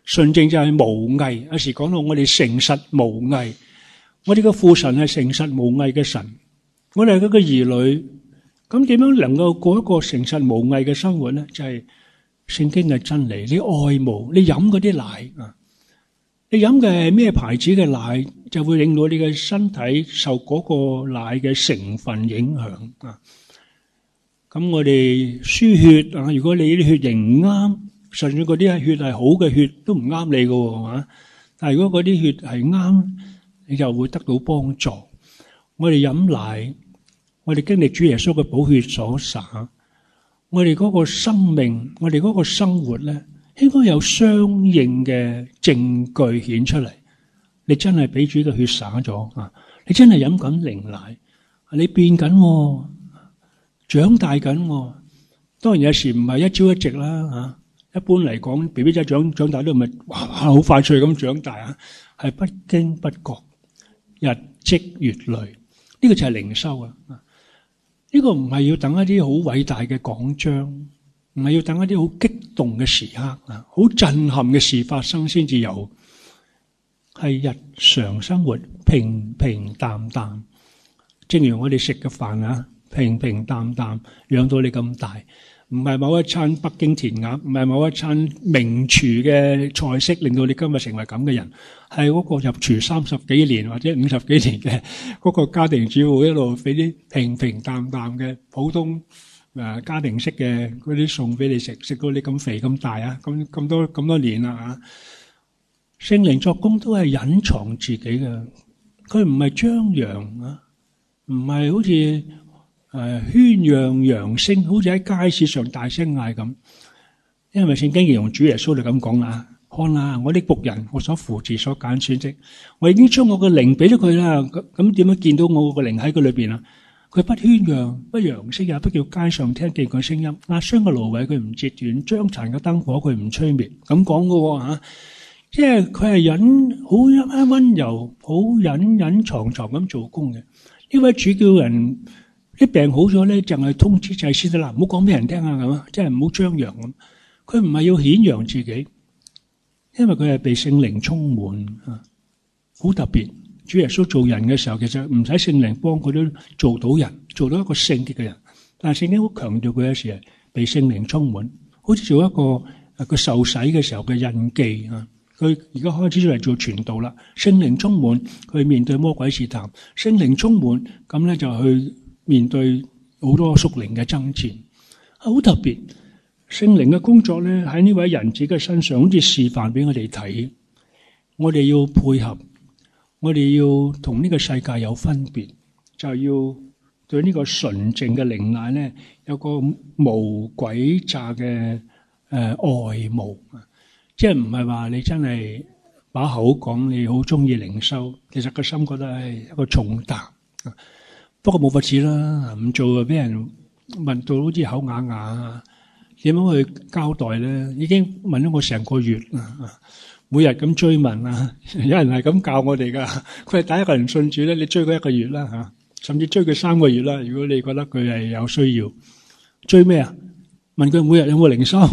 純正就係無偽。有時講到我哋誠實無偽，我哋嘅父神係誠實無偽嘅神，我哋係佢嘅兒女。咁點樣能夠過一個誠實無偽嘅生活咧？就係聖經嘅真理，你愛慕，你飲嗰啲奶啊，你飲嘅係咩牌子嘅奶，就會令到你嘅身體受嗰個奶嘅成分影響啊。咁我哋輸血啊，如果你啲血型唔啱，甚至嗰啲血係好嘅血都唔啱你㗎係嘛？但係如果嗰啲血係啱，你就會得到幫助。我哋飲奶，我哋經歷主耶穌嘅寶血所灑，我哋嗰個生命，我哋嗰個生活咧，應該有相應嘅證據顯出嚟。你真係俾主嘅血灑咗啊！你真係飲緊靈奶，你變緊，長大緊。當然有時唔係一朝一夕啦嚇。一般嚟講 ，BB 仔長大都唔係哇好快脆咁長大啊，係不經不覺，日積月累。呢個就係靈修啊！呢個唔係要等一啲好偉大嘅講章，唔係要等一啲好激動嘅時刻啊，好震撼嘅事發生先至有，係日常生活平平淡淡。正如我哋食嘅飯啊，平平淡淡養到你咁大，唔係某一餐北京填鴨，唔係某一餐名廚嘅菜式令到你今日成為咁嘅人，係嗰個入廚30幾年或者50幾年嘅嗰個家庭主婦一路俾啲平平淡淡嘅普通家庭式嘅嗰啲餸俾你食，食到你咁肥咁大啊，咁多年啦嚇。聖靈作工都係隱藏自己嘅，佢唔係張揚啊，唔係好似喧嚷揚聲，好似喺街市上大聲嗌咁。因為聖經形容主耶穌就咁講啦，看啦，我的僕人，我所扶持所揀選的，我已經將我嘅靈俾咗佢啦。咁點樣見到我嘅靈喺佢裏邊啊？佢不喧嚷，不揚聲，也不叫街上聽見佢聲音。壓傷嘅蘆葦佢唔折斷，將殘嘅燈火佢唔吹滅。咁講嘅吓，即係佢係好溫柔，好隱藏咁做工嘅。呢位主叫人啲病好咗咧，就係通知祭司得啦，唔好講俾人聽啊咁啊，即係唔好張揚咁。佢唔係要顯揚自己，因為佢係被聖靈充滿啊，好特別。主耶穌做人嘅時候，其實唔使聖靈幫佢都做到人，做到一個聖潔嘅人。但係聖經好強調佢有時係被聖靈充滿，好似做一個佢受洗嘅時候嘅印記啊。佢而家開始出嚟做傳道啦，聖靈充滿，佢面對魔鬼試探，聖靈充滿，咁咧就去面對好多屬靈嘅爭戰，好特別。聖靈嘅工作咧喺呢位人子嘅身上，好似示範俾我哋睇，我哋要配合。我哋要同呢個世界有分別，就要對呢個純正嘅靈奶咧有個無詭詐嘅愛慕，即係唔係話你真係把口講你好中意靈修，其實個心覺得係一個重擔。不過冇法子啦，唔做就俾人問到好似口啞啞，點樣去交代咧？已經問咗我成個月啦。每日咁追問啊，有人係咁教我哋噶，佢係第一個人信主咧，你追佢1個月啦吓，甚至追佢3個月啦。如果你覺得佢係有需要，追咩啊？問佢每日有冇靈修？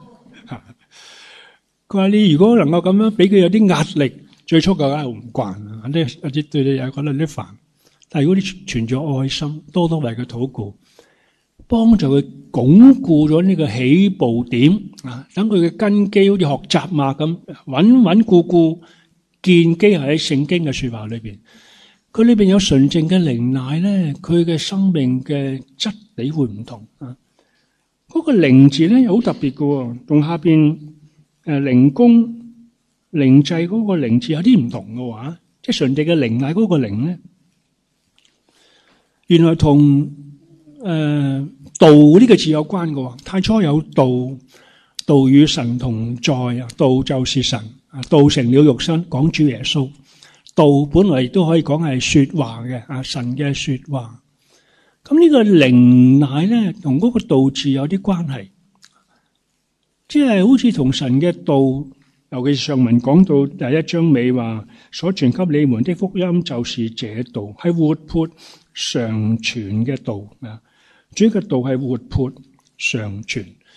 佢話你如果能夠咁樣俾佢有啲壓力，最初嘅梗係唔慣，或者對你有覺得有啲煩。但係如果你存咗愛心，多多為佢禱告，幫助佢鞏固咗呢個起步點啊，等佢嘅根基好似學習嘛咁穩固固建基喺聖經嘅說話裏邊。佢裏邊有純正嘅靈奶咧，佢嘅生命嘅質地會唔同啊。嗰個靈字咧好特別嘅，同下邊靈宮靈祭嗰個靈字有啲唔同嘅話，即係純正嘅靈奶嗰個靈咧，原來同道呢個字有關嘅。太初有道，道與神同在啊，道就是神啊，道成了肉身，講主耶穌。道本來亦都可以講係說話嘅啊，神嘅說話。咁呢個靈奶咧，同嗰個道字有啲關係，即係好似同神嘅道，尤其是上文講到第1章尾話，所傳給你們的福音就是這道，係活潑常存嘅道啊。主嘅道係活潑常存，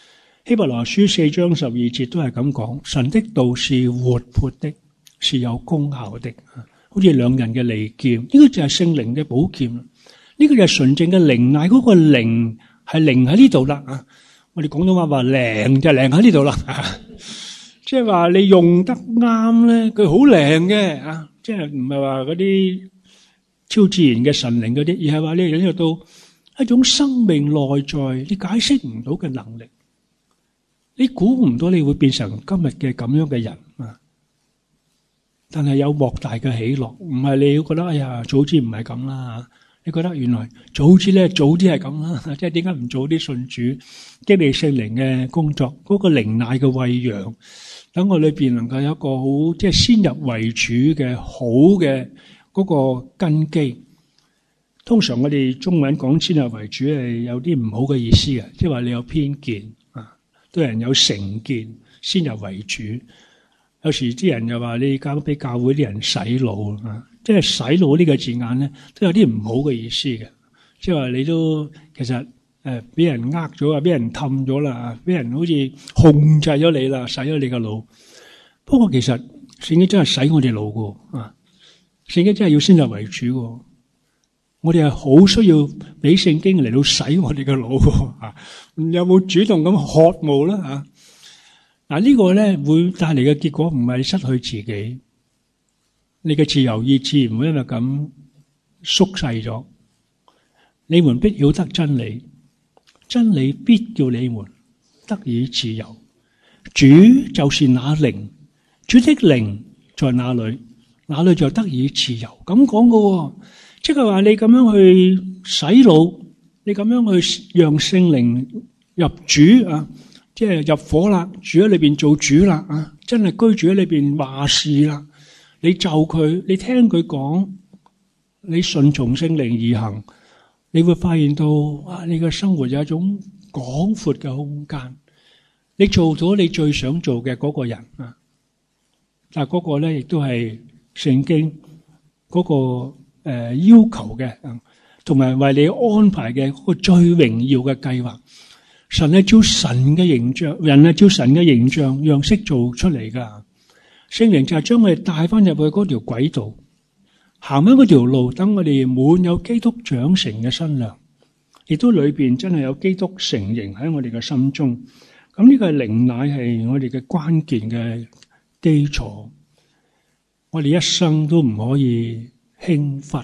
希伯來書4章12節都係咁講，神的道是活潑的，是有功效的，好似兩刃嘅利劍。呢個就係聖靈嘅寶劍，呢個就係純正嘅靈奶，嗰個靈係靈喺呢度啦。我哋廣東話靈就靈喺呢度啦，即係話你用得啱咧，佢好靈嘅，即係唔係話嗰啲超自然嘅神靈嗰啲，而係話你引入到一種生命內在你解釋唔到嘅能力，你估唔到你會變成今日嘅咁樣嘅人啊！但係有莫大嘅喜樂，唔係你要覺得哎呀早知唔係咁啦，你覺得原來早知咧早啲係咁啦，即係點解唔早啲信主，經歷聖靈嘅工作，嗰個靈奶嘅餵養，等我裏邊能夠有一個好即係先入為主嘅好嘅嗰個根基。通常我哋中文講先入為主係有啲唔好嘅意思嘅，即係話你有偏見對人有成見，先入為主。有時啲人又話你交俾教會啲人洗腦，即係洗腦呢個字眼咧，都有啲唔好嘅意思嘅。即係話你都其實俾人呃咗啊，俾人氹咗啦，俾人好似控制咗你啦，洗咗你個腦。不過其實聖經真係洗我哋腦㗎，聖經真係要先入為主嘅。我哋係好需要俾聖經嚟到洗我哋嘅腦，有冇主動咁渴慕啦？呢個咧會帶嚟嘅結果唔係失去自己，你嘅自由意志唔會因為咁縮細咗。你們必曉得真理，真理必叫你們得以自由。主就是那靈，主的靈在哪裏，哪裏就得以自由。咁講嘅，即係話你咁樣去洗腦，你咁樣去讓聖靈入主即係入伙啦，住喺裏邊做主啦，真係居住喺裏邊話事啦。你就佢，你聽佢講，你順從聖靈而行，你會發現到你嘅生活有一種廣闊嘅空間。你做到你最想做嘅嗰個人但係嗰個咧亦都係聖經嗰個要求嘅，同埋為你安排嘅嗰個最榮耀嘅計劃。神係照神嘅形象，人係照神嘅形象樣式做出嚟噶。聖靈就係將我哋帶翻入去嗰條軌道，行翻嗰條路，等我哋滿有基督長成嘅身量，亦都裏邊真係有基督成形喺我哋嘅心中。咁呢個靈奶係我哋嘅關鍵嘅基礎，我哋一生都唔可以輕忽。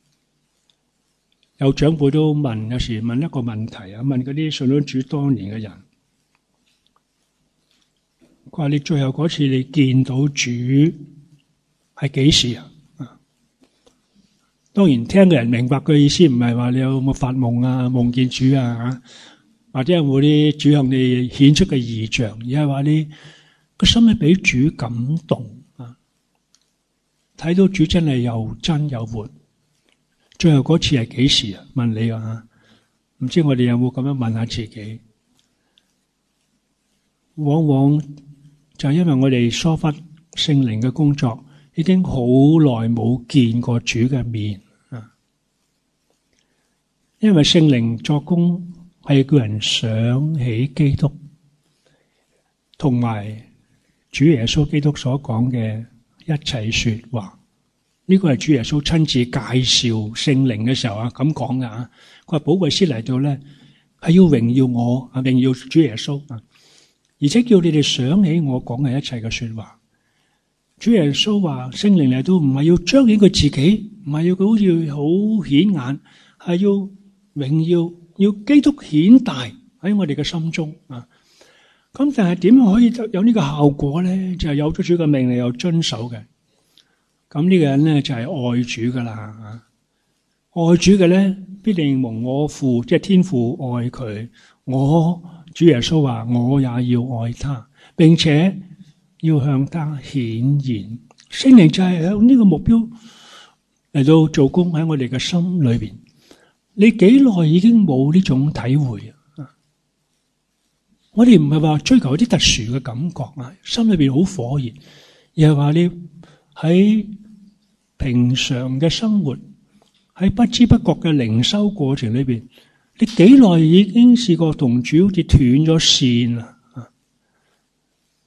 有長輩都問，有時問一個問題問嗰啲信咗主多年嘅人，佢話你最後嗰次你見到主係幾時啊？當然聽嘅人明白佢意思，唔係話你有冇發夢夢見主或者有冇啲主向你顯出嘅異象，而係話你個心係俾主感動睇到主真係又真又活。最後嗰次係幾時啊？問你唔知我哋有冇咁樣問下自己？往往就係因為我哋疏忽聖靈嘅工作，已經好耐冇見過主嘅面因為聖靈作工係叫人想起基督，同埋主耶穌基督所講嘅一切說話。呢個係主耶穌親自介紹聖靈嘅時候咁講噶佢話保惠師嚟到咧係要榮耀我榮耀主耶穌而且叫你哋想起我講嘅一切嘅說話。主耶穌話聖靈嚟到唔係要彰顯佢自己，唔係要佢好似好顯眼，係要榮耀，要基督顯大喺我哋嘅心中咁但係點樣可以有呢個效果咧？就係有咗主嘅命令又遵守嘅。咁呢個人咧就係愛主噶啦，愛主嘅咧必定蒙我父，即係天父愛佢。我主耶穌話我也要愛他，並且要向他顯現。聖靈就係向呢個目標嚟到做工喺我哋嘅心裏邊。你幾耐已經冇呢種體會我哋唔係話追求一啲特殊嘅感覺心裏邊好火熱，而係話你喺平常嘅生活，喺不知不覺嘅靈修過程裏邊，你幾耐已經試過同主好似斷咗線啦？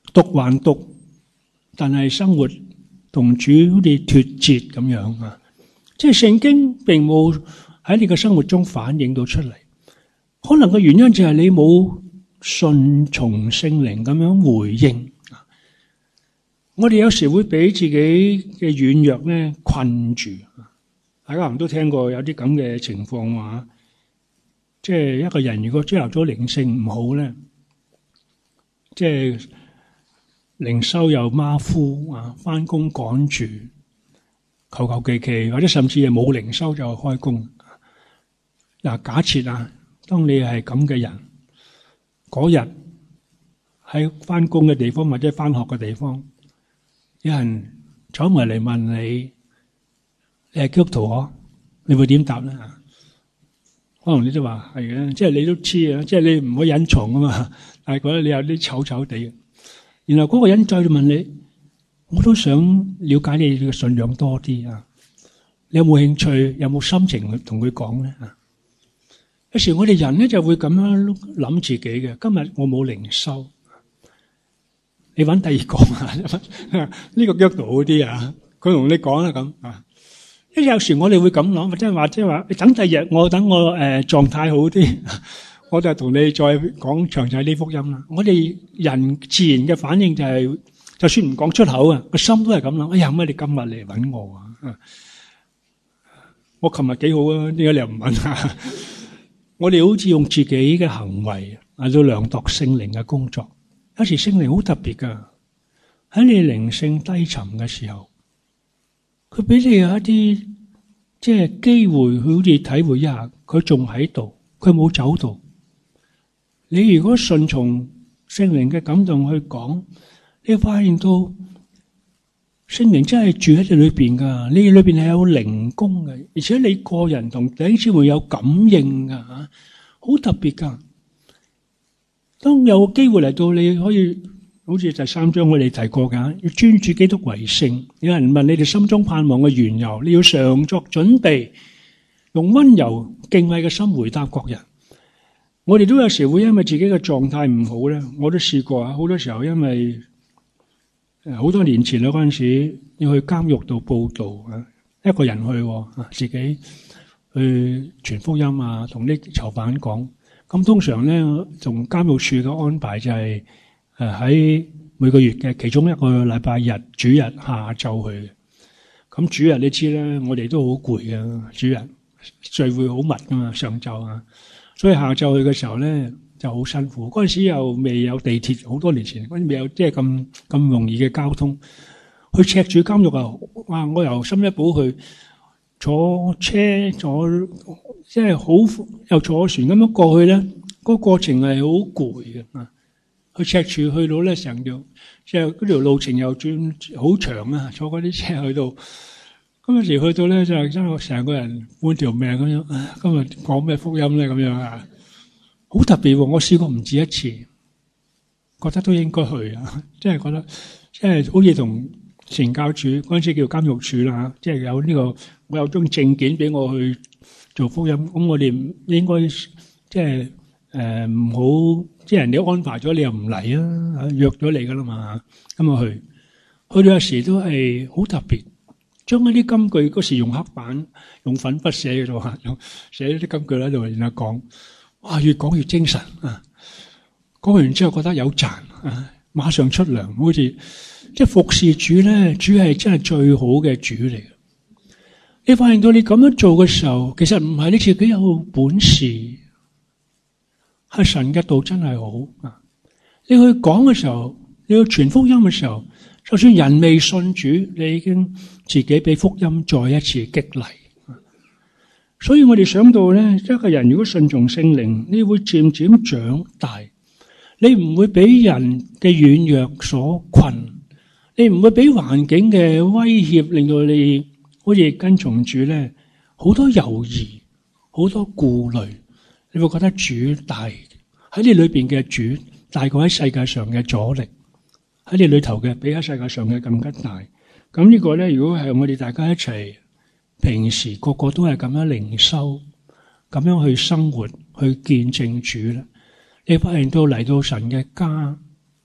讀還讀，但係生活同主好似脫節咁樣啊！即係聖經並冇喺你嘅生活中反映到出嚟，可能嘅原因就係你冇順從聖靈咁樣回應。我哋有時會俾自己嘅軟弱咧困住，大家可能都聽過有啲咁嘅情況話，即係一個人如果朝頭早靈性唔好咧，即係靈修又馬虎啊，翻工趕住，求求其其，或者甚至係冇靈修就開工。嗱，假設啊，當你係咁嘅人，嗰日喺翻工嘅地方或者翻學嘅地方，有人走埋嚟問你，你係基督徒啊？你會點答咧？可能你都話係嘅，即係你都知啊，即係你唔可以隱藏啊嘛。但係覺得你有啲醜醜地，然後嗰個人再問你，我都想了解你嘅信仰多啲啊。你有冇興趣？有冇心情去同佢講咧？有時我哋人咧就會咁樣諗自己嘅。今日我冇靈修，你揾第二個啊？呢個基督徒好啲啊？佢同你講啦咁啊。因為有時我哋會咁諗，或者話你等第二日，等我狀態好啲，我就同你再講詳細啲福音啦。我哋人自然嘅反應就係，就算唔講出口啊，個心都係咁諗。哎呀，乜你今日嚟揾我啊？我琴日幾好啊，點解你又唔揾啊？我哋好似用自己嘅行為嚟到量度聖靈嘅工作。有時聖靈好特別噶，喺你靈性低沉嘅時候，佢俾你有一啲即係機會，好似體會一下，佢仲喺度，佢冇走到。你如果順從聖靈嘅感動去講，你發現到聖靈真係住喺你裏邊噶，你裏邊係有靈功嘅，而且你個人同弟兄姊妹有感應噶吓，好特別噶。當有機會嚟到，你可以好似第3章我哋提過噶，要專注基督為聖。有人問你哋心中盼望嘅緣由，你要常作準備，用溫柔敬畏嘅心回答各人。我哋都有時會因為自己嘅狀態唔好咧，我都試過啊。好多時候因為好多年前啦，嗰陣時要去監獄度報道啊，一個人去自己去傳福音啊，同啲囚犯講。咁通常咧，從監獄處嘅安排就係喺每個月嘅其中一個禮拜日主日下晝去。咁主日你知啦，我哋都好攰嘅，主日聚會好密噶嘛，上晝啊，所以下晝去嘅時候咧就好辛苦。嗰陣時又未有地鐵，好多年前嗰陣未有即係咁容易嘅交通。去赤柱監獄啊，哇！我由深一堡去坐車即係好又坐船咁樣過去咧，個過程係好攰嘅啊！去赤柱去到咧成條即係嗰條路程又轉好長啊，坐嗰啲車去到，咁有時去到咧就真係成個人半條命咁樣。今日講咩福音咧咁樣啊？好特別喎！我試過唔止一次，覺得都應該去啊！即係覺得即係好似同懲教處嗰陣時叫監獄處啦，即係有呢個我有張證件俾我去做福音。咁我哋應該即係唔好，即係人哋安排咗你又唔嚟啊，約咗你噶啦嘛。咁我去到有時都係好特別，將一啲金句嗰時用黑板用粉筆寫嘅啫嘛，寫啲金句喺度，然後講，哇，越講越精神啊！講完之後覺得有賺啊，馬上出糧，好似即係服侍主咧，主係真係最好嘅主嚟嘅。你發現到你咁樣做嘅時候，其實唔係你自己有本事，係神嘅道真係好啊！你去講嘅時候，你去傳福音嘅時候，就算人未信主，你已經自己俾福音再一次激勵。所以我哋想到咧，一個人如果順從聖靈，你會漸漸長大，你唔會俾人嘅軟弱所困，你唔會俾環境嘅威脅令到你好似跟從主咧，好多猶豫，好多顧慮，你會覺得主大，喺你裏邊嘅主大過喺世界上嘅阻力，喺你裏頭嘅比喺世界上嘅更加大。咁呢個咧，如果係我哋大家一齊平時個個都係咁樣靈修，咁樣去生活，去見證主咧，你發現到嚟到神嘅家，嗰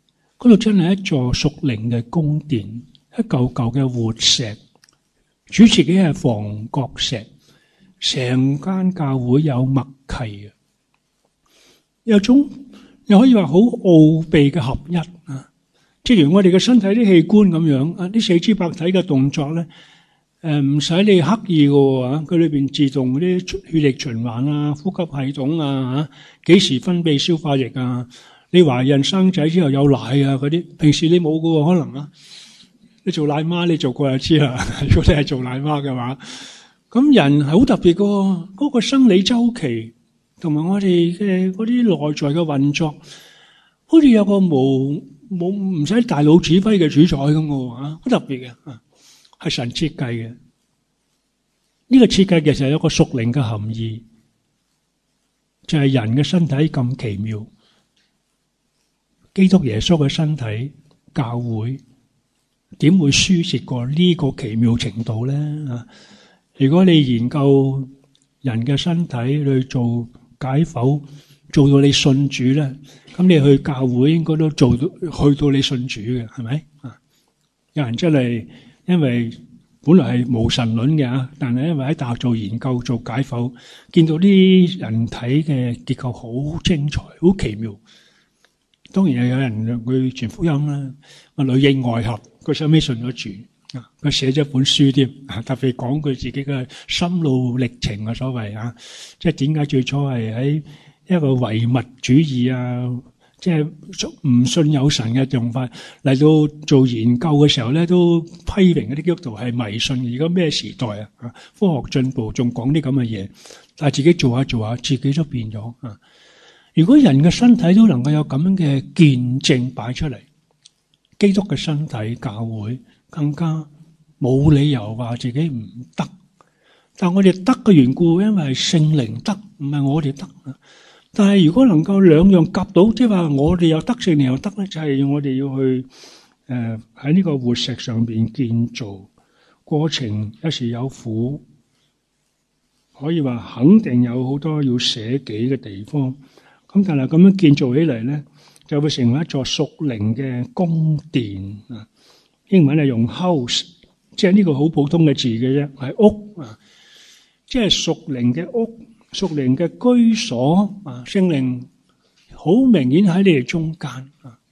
嗰度真係一座屬靈嘅宮殿，一嚿嚿嘅活石，主自己係房角石，成間教會有默契嘅，有種又可以話好奧秘嘅合一啊！正如我哋嘅身體啲器官咁樣啊，啲四肢百體嘅動作咧，唔使你刻意嘅，佢裏邊自動嗰啲血液循環啊、呼吸系統啊、幾時分泌消化液啊，你懷孕生仔之後有奶啊嗰啲，平時你冇嘅可能啊，你做奶媽你做過就知啦。如果你係做奶媽嘅話，咁人係好特別嘅，嗰個生理周期同埋我哋嘅嗰啲內在嘅運作，好似有個冇唔使大腦指揮嘅主宰咁嘅好特別嘅係神設計嘅。呢個設計其實有個屬靈嘅含義，就係人嘅身體咁奇妙，基督耶穌嘅身體教會點會輸蝕過呢個奇妙程度咧？如果你研究人嘅身體去做解剖，做到你信主咧，咁你去教會應該都做到去到你信主嘅，係咪？有人真係因為本來係無神論嘅，但係因為喺大學做研究做解剖，見到啲人體嘅結構好精彩、好奇妙。當然又有人去傳福音啦，個女嬰外合，佢收尾信咗主，佢寫咗本書添，特別講佢自己嘅心路歷程啊，所謂即係點解最初係喺一個唯物主義即係唔信有神嘅用法嚟到做研究嘅時候咧，都批評嗰啲基督徒係迷信。而家咩時代科學進步仲講啲咁嘅嘢，但係自己做下做下，自己都變咗。如果人嘅身體都能夠有咁樣嘅見證擺出嚟，基督嘅身體教會更加冇理由話自己唔得。但係我哋得嘅緣故，因為係聖靈得，唔係我哋得。但係如果能夠兩樣夾到，即係話我哋又得，聖靈又得咧，就係我哋要去喺呢個活石上邊建造，過程有時有苦，可以話肯定有好多要捨己嘅地方。咁但係咁樣建造起嚟咧，就會成為一座屬靈嘅宮殿啊！英文係用 house， 即係呢個好普通嘅字嘅啫，係屋啊，即係屬靈嘅屋。屬靈嘅居所聖靈好明顯喺你哋中間。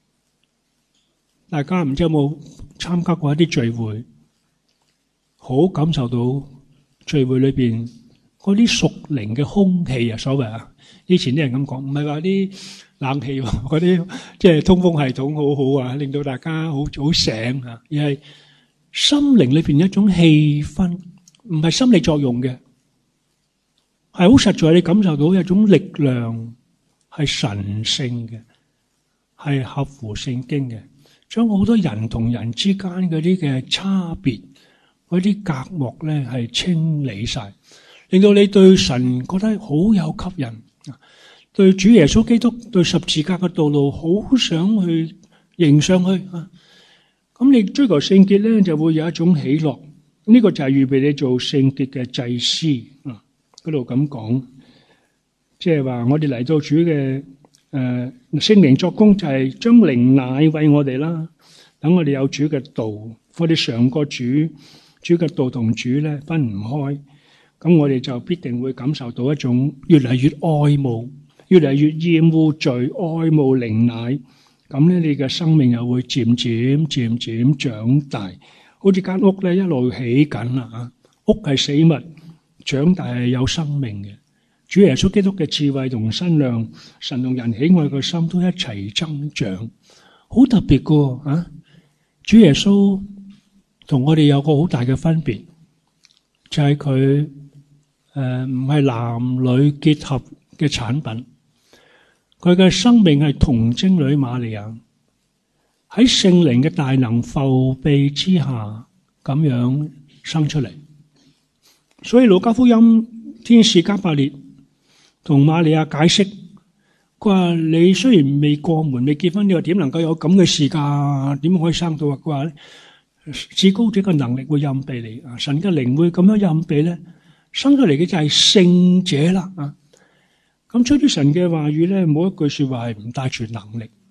大家唔知有冇參加過一啲聚會，好感受到聚會裏邊嗰啲屬靈嘅空氣所謂以前啲人咁講，唔係話啲冷氣嗰啲，即係通風系統好好令到大家好醒而係心靈裏邊一種氣氛，唔係心理作用嘅。係好實在，你感受到有一種力量係神聖嘅，係合乎聖經嘅，將好多人同人之間嗰啲嘅差別、嗰啲隔膜咧係清理晒，令到你對神覺得好有吸引，對主耶穌基督、對十字架嘅道路好想去迎上去。咁你追求聖潔咧，就會有一種喜樂。呢個就係預備你做聖潔嘅祭司。嗰度咁講，即係話我哋嚟到主嘅聖靈作工，就係將靈奶餵我哋啦。等我哋有主嘅道，我哋嘗過主嘅道同主咧分唔開，咁我哋就必定會感受到一種越嚟越愛慕、越嚟越厭惡罪、愛慕靈奶。咁咧，你嘅生命又會漸漸長大，好似間屋咧一路起緊啦。屋係死物。長大係有生命嘅，主耶穌基督嘅智慧同身量，神同人喜愛嘅心都一齊增長，好特別噶主耶穌同我哋有個好大嘅分別，就係佢唔係男女結合嘅產品，佢嘅生命係童貞女瑪利亞喺聖靈嘅大能覆庇之下咁樣生出嚟。所以路加福音天使加百列同瑪利亞解釋，佢話你雖然未過門未結婚，你話點能夠有咁嘅事噶？點可以生到啊？佢話至高者嘅能力會蔭庇你，神嘅靈會咁樣蔭庇咧，生出嚟嘅就係聖者啦。咁出於神嘅話語咧，冇一句說話係唔帶住能力。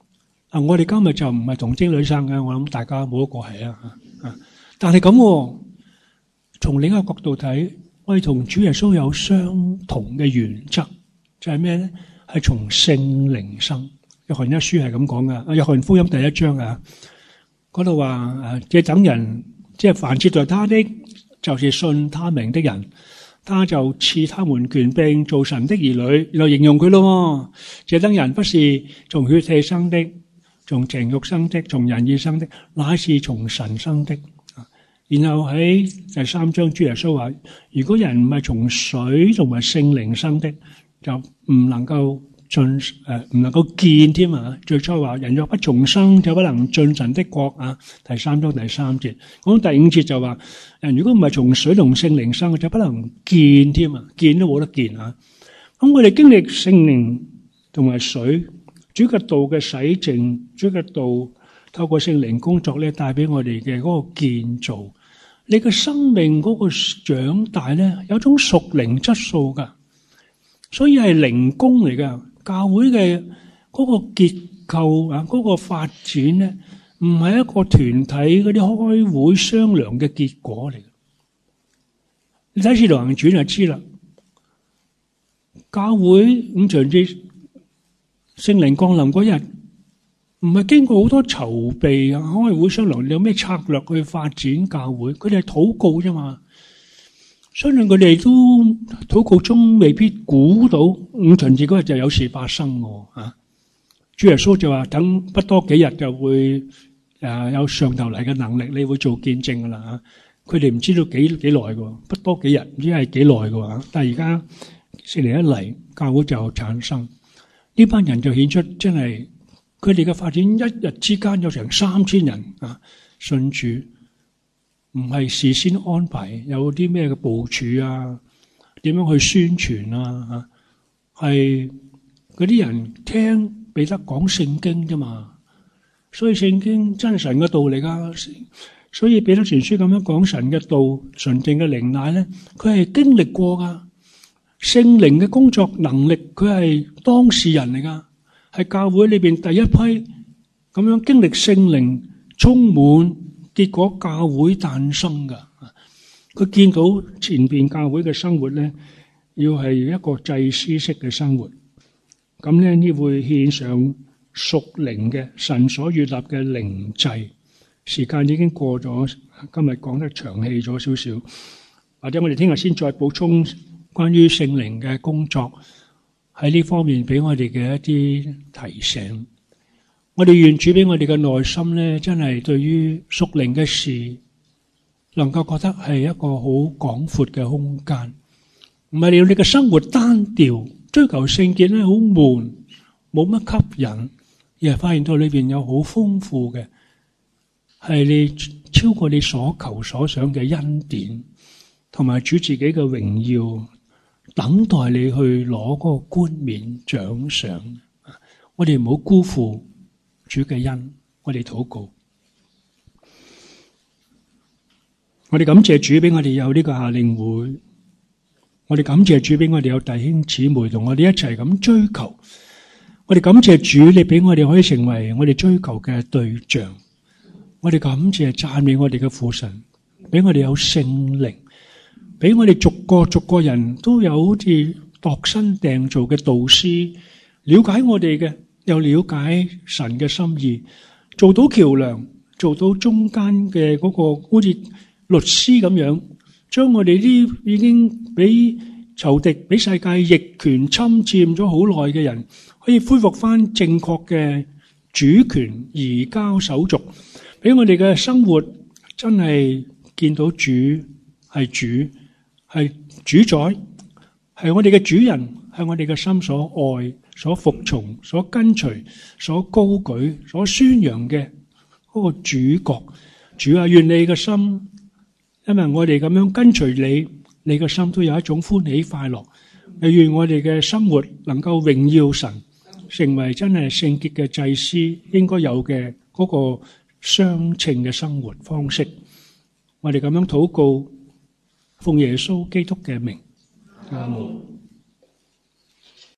我哋今日就唔係童貞女生嘅，我諗大家冇一個係啊。但係咁，從另一個角度睇，我哋同主耶穌有相同嘅原則，就係咩咧？係從聖靈生。約翰一書係咁講噶，約翰福音第1章啊，嗰度話這等人，即係凡接待他的，就是信他名的人，他就賜他們權柄做神的兒女。然後形容佢咯，這等人不是從血氣生的，從情慾生的，從人意生的，乃是從神生的。然後喺第3章，主耶穌話：如果人唔係從水同埋聖靈生的，就唔能夠唔能夠見添啊！最初話人若不重生，就不能進神的國啊。第3章第3節，講第5節就話人如果唔係從水同聖靈生，就不能見添啊，見都冇得見啊。咁我哋經歷聖靈同埋水，主嘅道嘅洗淨，主嘅道透過聖靈工作咧，帶俾我哋嘅嗰個建造，你嘅生命嗰個長大咧，有一種屬靈質素噶，所以係靈工嚟噶。教會嘅嗰個結構啊，嗰個發展咧，唔係一個團體嗰啲開會商量嘅結果嚟嘅。你睇《使徒行傳》就知啦，教會五旬節聖靈降臨嗰日，唔係經過好多籌備啊，開會商量有咩策略去發展教會，佢哋係禱告啫嘛。相信佢哋都禱告中未必估到五旬節嗰日就有事發生喎。主耶穌就話等不多幾日就會有上頭嚟嘅能力，你會做見證噶啦。佢哋唔知道幾耐嘅，不多幾日唔知係幾耐嘅。但係而家聖靈一嚟，教會就產生呢班人，就顯出真係佢哋嘅發展，一日之間有成3000人信主。唔係事先安排，有啲咩嘅部署啊？點樣去宣傳啊？係嗰啲人聽彼得講聖經啫嘛。所以聖經真係神嘅道嚟噶。所以彼得前書咁樣講神嘅道，純正嘅靈奶咧，佢係經歷過噶。聖靈嘅工作能力，佢係當事人嚟噶，係教會裏邊第一批咁樣經歷聖靈充滿。結果教會誕生噶，佢見到前邊教會嘅生活咧，要係一個祭司式嘅生活，咁咧呢會獻上屬靈嘅神所悅納嘅靈祭。時間已經過咗，今日講得長氣咗少少，或者我哋聽日先再補充關於聖靈嘅工作喺呢方面俾我哋嘅一啲提醒。我哋願主俾我哋嘅內心咧，真係對於屬靈嘅事，能夠覺得係一個好廣闊嘅空間，唔係令你嘅生活單調，追求聖潔咧好悶，冇乜吸引，而係發現到裏邊有好豐富嘅，係你超過你所求所想嘅恩典，同埋主自己嘅榮耀，等待你去攞嗰個冠冕獎賞。我哋唔好辜負主嘅恩，我哋禱告，我哋感謝主俾我哋有呢個夏令會，我哋感謝主俾我哋有弟兄姊妹同我哋一齊咁追求，我哋感謝主你俾我哋可以成為我哋追求嘅對象，我哋感謝讚美我哋嘅父神，俾我哋有聖靈，俾我哋逐個人都有好似度身訂造嘅導師，了解我哋嘅。又了解神嘅心意，做到橋樑，做到中間嘅嗰個好似律師咁樣，將我哋啲已經俾仇敵、俾世界逆權侵佔咗好耐嘅人，可以恢復翻正確嘅主權移交手續，俾我哋嘅生活真係見到主係主，係主宰，係我哋嘅主人，係我哋嘅心所愛、所服從、所跟隨、所高舉、所宣揚嘅嗰個主角。主啊，願你嘅心，因為我哋咁樣跟隨你，你嘅心都有一種歡喜快樂。願我哋嘅生活能夠榮耀神，成為真係聖潔嘅祭司應該有嘅嗰個相稱嘅生活方式。我哋咁樣禱告，奉耶穌基督嘅名，阿門。